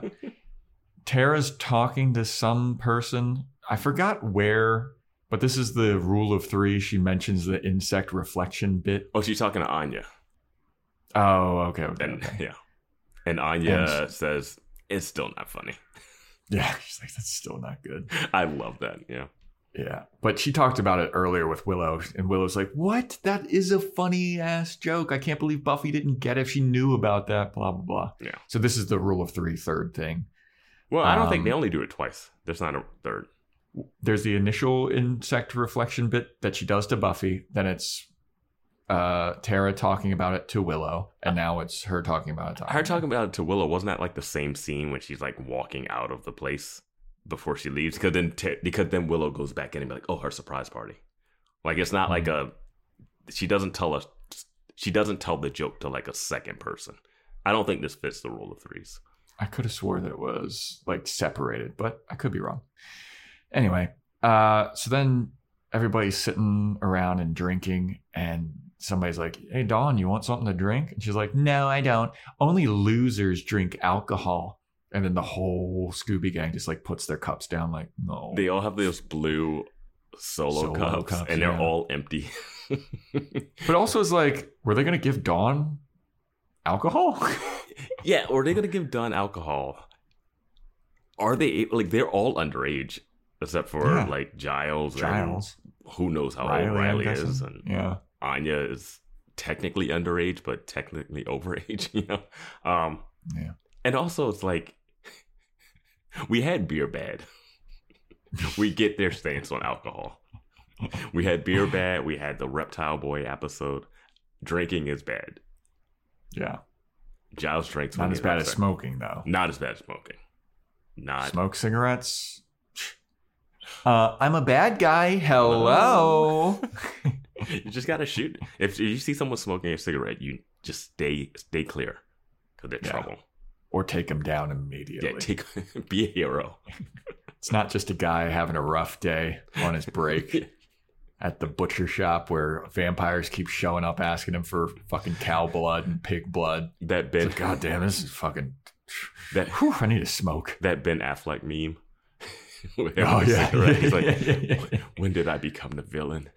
S2: Tara's talking to some person. I forgot where, but this is the rule of three. She mentions the insect reflection bit.
S3: Oh, she's talking to Anya.
S2: Oh, okay, okay,
S3: And
S2: okay.
S3: yeah. And Anya
S2: And-
S3: says, it's still not funny.
S2: Yeah, she's like, that's still not good.
S3: I love that. Yeah.
S2: Yeah, but she talked about it earlier with Willow, and Willow's like, "What? That is a funny ass joke. I can't believe Buffy didn't get it if she knew about that." Blah blah blah.
S3: Yeah.
S2: So this is the rule of three, third thing.
S3: Well, I don't think
S2: Um,
S3: they only do it twice. There's not a third.
S2: There's the initial insect reflection bit that she does to Buffy. Then it's uh, Tara talking about it to Willow, and now it's her talking about it to
S3: Her
S2: Anya.
S3: talking about it to Willow, wasn't that like the same scene when she's like walking out of the place before she leaves? Because then, Te- because then Willow goes back in and be like, "Oh, her surprise party." Like it's not like a. She doesn't tell us. She doesn't tell the joke to like a second person. I don't think this fits the rule of threes.
S2: I could have swore that it was like separated, but I could be wrong. Anyway, uh, so then everybody's sitting around and drinking, and somebody's like, "Hey, Dawn, you want something to drink?" And she's like, "No, I don't. Only losers drink alcohol." And then the whole Scooby gang just like puts their cups down, like, "No."
S3: They all have those blue solo,
S2: Solo
S3: cups,
S2: cups,
S3: and they're
S2: yeah.
S3: all empty.
S2: But also, it's like, were they going to give Dawn alcohol?
S3: Yeah, or are they gonna give Dawn alcohol? Are they like they're all underage except for
S2: Yeah.
S3: like Giles,
S2: Giles,
S3: and who knows how
S2: Riley,
S3: old
S2: I'm
S3: Riley
S2: guessing.
S3: is, and
S2: Yeah.
S3: Anya is technically underage but technically overage, you know. Um,
S2: Yeah.
S3: and also it's like we had Beer Bad. We get their stance on alcohol. We had Beer Bad. We had the Reptile Boy episode. Drinking is bad.
S2: Yeah.
S3: Giles drinks.
S2: Not
S3: when
S2: as
S3: he's
S2: bad as
S3: upset.
S2: smoking, though.
S3: Not as bad as smoking. Not.
S2: Smoke cigarettes. Uh, I'm a bad guy. Hello.
S3: You just gotta shoot. If you see someone smoking a cigarette, you just stay stay clear, because they're
S2: Yeah.
S3: trouble.
S2: Or take him down immediately.
S3: Yeah, take be a hero.
S2: It's not just a guy having a rough day on his break at the butcher shop where vampires keep showing up asking him for fucking cow blood and pig blood.
S3: That Ben,
S2: It's like, God damn, this is fucking.
S3: that
S2: Whew, I need to smoke.
S3: that Ben Affleck meme. With
S2: Oh,
S3: him with a
S2: yeah.
S3: cigarette. He's like,
S2: Yeah, yeah, yeah, yeah.
S3: when did I become the villain?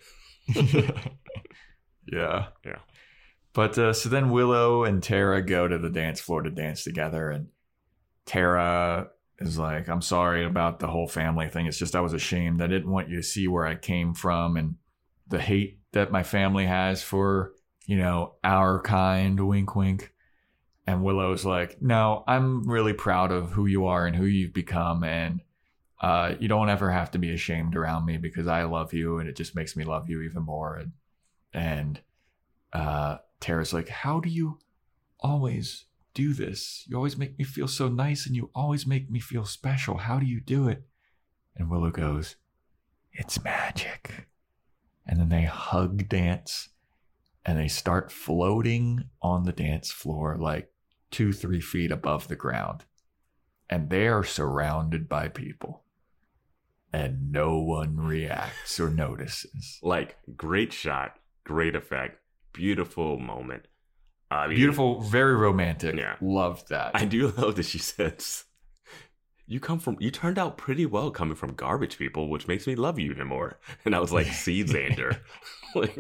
S2: Yeah.
S3: Yeah.
S2: But uh, so then Willow and Tara go to the dance floor to dance together. And Tara is like, I'm sorry about the whole family thing. It's just I was ashamed. I didn't want you to see where I came from and the hate that my family has for, you know, our kind, wink, wink. And Willow's like, no, I'm really proud of who you are and who you've become. And uh, you don't ever have to be ashamed around me because I love you and it just makes me love you even more. And, and uh, Tara's like, how do you always do this? You always make me feel so nice and you always make me feel special. How do you do it? And Willow goes, it's magic. And then they hug dance and they start floating on the dance floor like two, three feet above the ground. And they are surrounded by people. And no one reacts or notices.
S3: Like, great shot, great effect, beautiful moment. I mean,
S2: Beautiful, very romantic.
S3: Yeah.
S2: Loved that.
S3: I do love that she says, you come from, you turned out pretty well coming from garbage people, which makes me love you even more. And I was like, see, Xander. Like,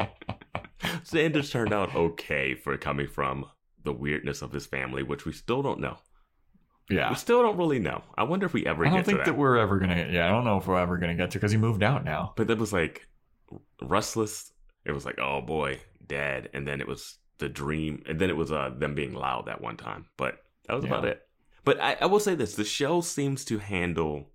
S3: Xander's turned out okay for coming from the weirdness of his family, which we still don't know.
S2: yeah.
S3: We still don't really know. I wonder if we ever
S2: I
S3: get
S2: don't think
S3: to
S2: that.
S3: that.
S2: we're ever going to, yeah, I don't know if we're ever going to get to because he moved out now.
S3: But that was like, Restless, it was like, oh boy, dad. And then it was the dream. And then it was uh, them being loud that one time. But that was
S2: Yeah.
S3: about it. But I, I will say this. The show seems to handle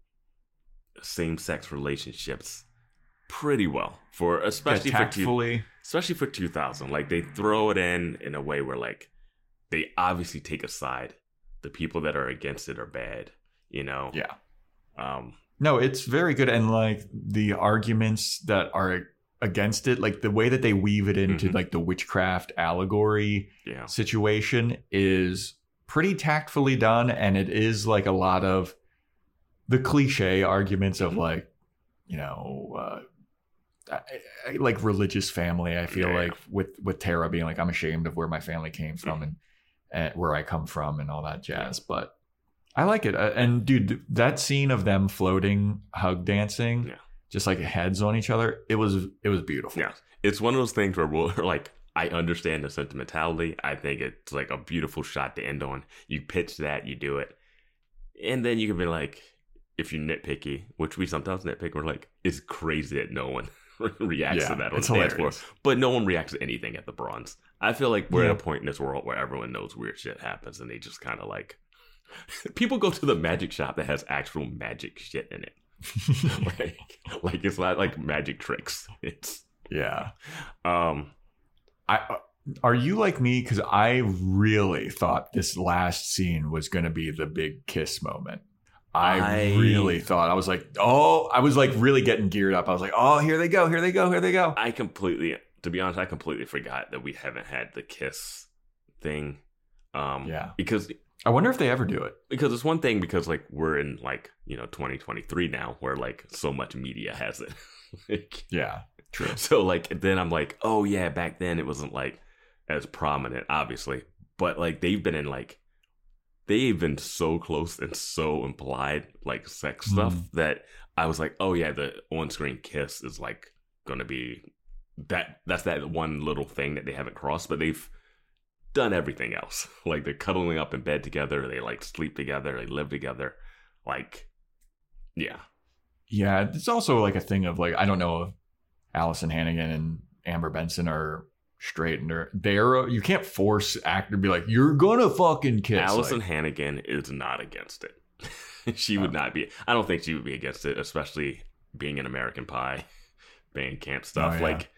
S3: same-sex relationships pretty well. For especially
S2: yeah,
S3: for two,
S2: tactfully.
S3: especially for two thousand. Like, they throw it in in a way where, like, they obviously take a side. The people that are against it are bad, you know?
S2: Yeah.
S3: Um,
S2: No, it's very good. And like the arguments that are against it, like the way that they weave it into
S3: Mhm.
S2: like the witchcraft allegory
S3: yeah.
S2: situation is pretty tactfully done. And it is like a lot of the cliche arguments of
S3: Mhm.
S2: like, you know, uh, I- I- like religious family. I feel
S3: Yeah.
S2: like with, with Tara being like, I'm ashamed of where my family came from
S3: Mhm.
S2: and, and where I come from and all that jazz. But I like it. Uh, And dude, that scene of them floating, hug dancing,
S3: Yeah.
S2: just like heads on each other, it was it was beautiful.
S3: Yeah. It's one of those things where we're like, I understand the sentimentality. I think it's like a beautiful shot to end on. You pitch that, you do it. And then you can be like, if you're nitpicky, which we sometimes nitpick, we're like, it's crazy that no one reacts
S2: Yeah,
S3: to that on
S2: it's
S3: the dance floor.
S2: hilarious.
S3: But no one reacts to anything at the Bronze. I feel like we're
S2: Yeah.
S3: at a point in this world where everyone knows weird shit happens and they just kind of like, people go to the magic shop that has actual magic shit in it. like, like it's not like magic tricks. It's,
S2: Yeah.
S3: um,
S2: I uh, are you like me? Because I really thought this last scene was going to be the big kiss moment. I,
S3: I-
S2: really thought I was like, oh, I was like really getting geared up. I was like, oh, here they go, here they go, here they go.
S3: I completely, to be honest, I completely forgot that we haven't had the kiss thing. Um,
S2: Yeah.
S3: Because
S2: I wonder if they ever do it.
S3: because it's one thing because like we're in like you know twenty twenty-three now where like so much media has it. Like,
S2: Yeah, true.
S3: so like then I'm like, oh yeah, back then it wasn't like as prominent, obviously, but like they've been in like they've been so close and so implied like sex stuff
S2: Mhm.
S3: that I was like, oh yeah, the on-screen kiss is like gonna be that that's that one little thing that they haven't crossed, but they've done everything else. Like they're cuddling up in bed together, they like sleep together, they live together. Like, yeah.
S2: Yeah, it's also like a thing of like I don't know if Allison Hannigan and Amber Benson are straight and they're, they're you can't force actor to be like you're gonna fucking kiss.
S3: Allison
S2: Like,
S3: Hannigan is not against it. She would not be. I don't think she would be against it, especially being an American Pie, band camp stuff.
S2: Oh, yeah.
S3: Like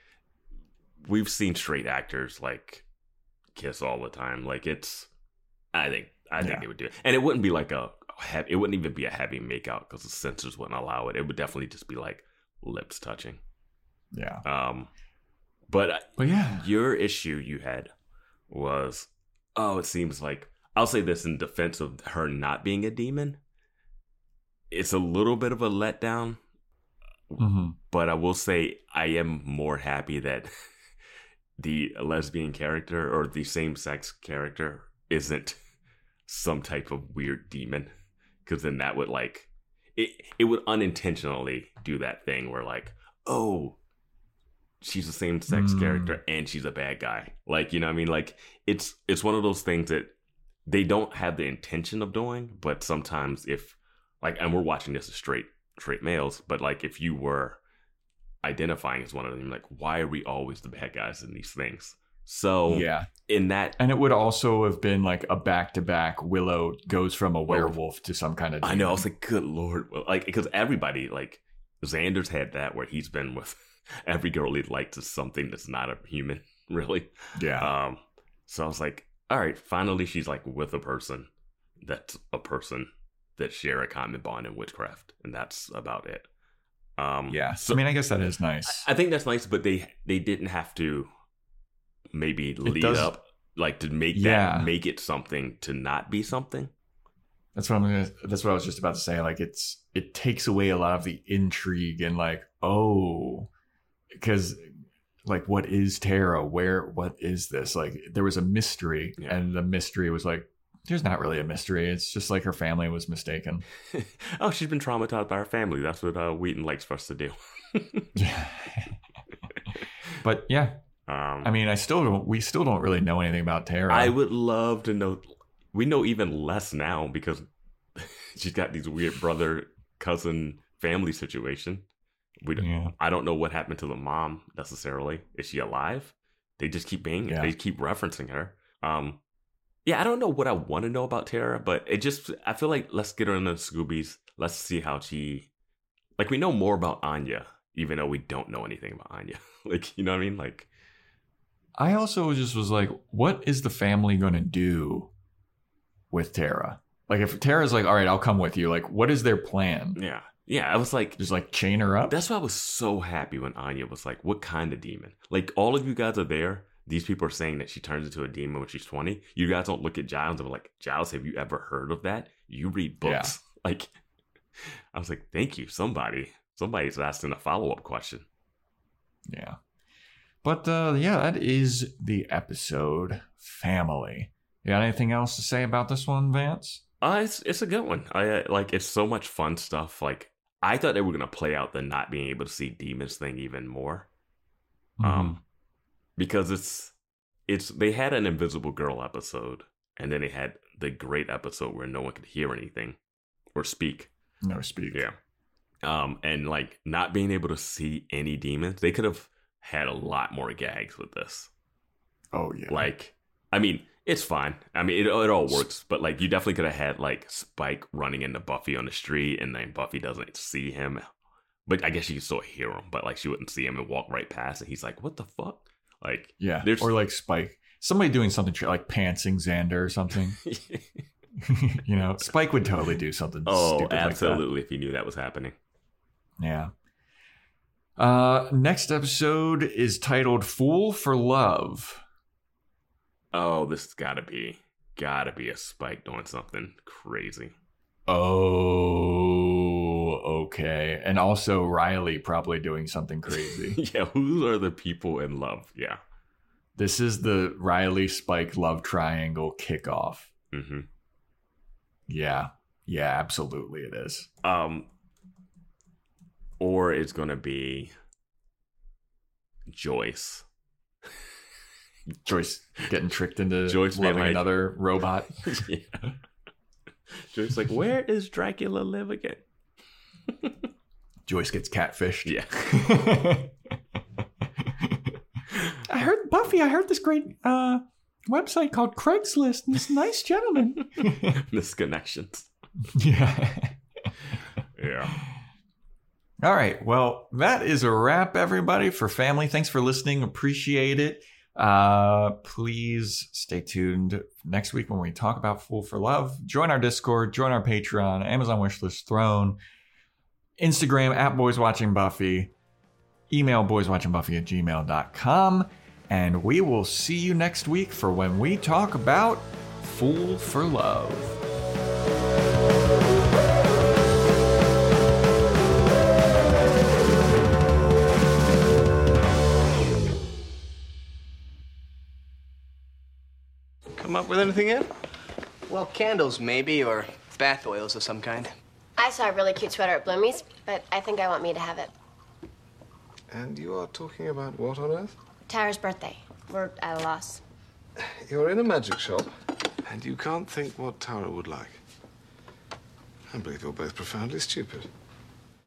S3: we've seen straight actors like kiss all the time. Like it's, I think, I think
S2: Yeah.
S3: they would do it, and it wouldn't be like a heavy, it wouldn't even be a heavy makeout because the censors wouldn't allow it. It would definitely just be like lips touching.
S2: Yeah.
S3: Um, but
S2: But yeah.
S3: your issue you had was, oh, it seems like, I'll say this in defense of her not being a demon. It's a little bit of a letdown,
S2: Mm-hmm.
S3: but I will say I am more happy that the lesbian character or the same-sex character isn't some type of weird demon, because then that would like it it would unintentionally do that thing where like, oh, she's the same-sex
S2: Mm.
S3: character and she's a bad guy. Like, you know what I mean? Like it's it's one of those things that they don't have the intention of doing, but sometimes if like, and we're watching this as straight straight males, but like if you were identifying as one of them, like, why are we always the bad guys in these things? So
S2: Yeah.
S3: in that,
S2: And it would also have been like a back-to-back Willow goes from a werewolf to some kind of demon.
S3: I know, I was like, good Lord. Well, like, because everybody, like, Xander's had that where he's been with every girl he liked is something that's not a human, really.
S2: Yeah.
S3: Um, so I was like, all right, finally she's like with a person that's a person that share a common bond in witchcraft, and that's about it. Um,
S2: yeah.
S3: So
S2: I mean, I guess that is nice.
S3: I I think that's nice, but they they didn't have to maybe lead
S2: does-
S3: up like to make
S2: Yeah.
S3: that make it something to not be something.
S2: That's what I'm gonna. That's what I was just about to say. Like, it's it takes away a lot of the intrigue and like, oh, because like, what is Tara? Where? What is this? Like, there was a mystery,
S3: Yeah.
S2: and the mystery was like, there's not really a mystery. It's just like her family was mistaken.
S3: Oh, she's been traumatized by her family. That's what uh, Wheaton likes for us to do.
S2: But yeah,
S3: Um,
S2: I mean, I still don't. We still don't really know anything about Tara.
S3: I would love to know. We know even less now because she's got these weird brother cousin family situation. We don't,
S2: Yeah.
S3: I don't know what happened to the mom necessarily. Is she alive? They just keep being.
S2: Yeah.
S3: They keep referencing her. Um, yeah, I don't know what I want to know about Tara, but it just I feel like let's get her in the Scoobies. Let's see how she. Like we know more about Anya, even though we don't know anything about Anya. Like you know what I mean? Like.
S2: I also just was like, what is the family going to do with Tara? Like, if Tara's like, all right, I'll come with you. Like, what is their plan?
S3: Yeah, yeah. I was like,
S2: Just like chain her up?
S3: that's why I was so happy when Anya was like, what kind of demon? Like, all of you guys are there. These people are saying that she turns into a demon when she's twenty. You guys don't look at Giles and be like, Giles, have you ever heard of that? You read books. Like, I was like, thank you. Somebody, somebody's asking a follow-up question.
S2: Yeah. But uh, yeah, that is the episode. Family. You got anything else to say about this one, Vance?
S3: Uh, it's, it's a good one. I uh, like, it's so much fun stuff. Like, I thought they were going to play out the not being able to see demons thing even more. Um, because it's it's they had an Invisible Girl episode, and then they had the great episode where no one could hear anything or speak.
S2: No speak.
S3: Yeah. Um, and like not being able to see any demons, they could have had a lot more gags with this.
S2: Oh, yeah.
S3: Like, I mean, it's fine. I mean, it it all works, but like you definitely could have had like Spike running into Buffy on the street, and then Buffy doesn't see him. But I guess she can still hear him, but like she wouldn't see him and walk right past, and he's like, "What the fuck?" Like,
S2: Yeah.
S3: there's-
S2: Or like Spike. Somebody doing something tr- like pantsing Xander or something. You know, Spike would totally do something
S3: oh,
S2: stupid
S3: absolutely! If he knew that was happening.
S2: like that. Yeah. Uh, next episode is titled Fool for Love.
S3: Oh, this has gotta be, gotta be a Spike doing something crazy.
S2: Oh, okay. And also Riley probably doing something crazy.
S3: Yeah, who are the people in love? Yeah.
S2: This is the Riley Spike love triangle kickoff.
S3: Mm-hmm.
S2: Yeah. Yeah, absolutely it is.
S3: Um, or it's gonna be Joyce.
S2: Joyce getting tricked into
S3: Joyce being
S2: loving
S3: like-
S2: another robot.
S3: Yeah. Joyce like, where does Dracula live again?
S2: Joyce gets catfished.
S3: Yeah.
S2: I heard Buffy, I heard this great uh, website called Craigslist, and this nice gentleman.
S3: Misconnections.
S2: Yeah.
S3: Yeah.
S2: All right. Well, that is a wrap, everybody, for family. Thanks for listening. Appreciate it. Uh, please stay tuned next week when we talk about Fool for Love. Join our Discord, join our Patreon, Amazon Wishlist Throne, Instagram at Boys Watching Buffy, email boyswatchingbuffy at gmail dot com, and we will see you next week for when we talk about Fool for Love.
S6: Come up with anything yet?
S7: Well, candles maybe, or bath oils of some kind.
S8: I saw a really cute sweater at Bloomie's, but I think I want me to have it.
S6: And you are talking about what on earth?
S8: Tara's birthday. We're at a loss.
S6: You're in a magic shop, and you can't think what Tara would like. I believe you're both profoundly stupid.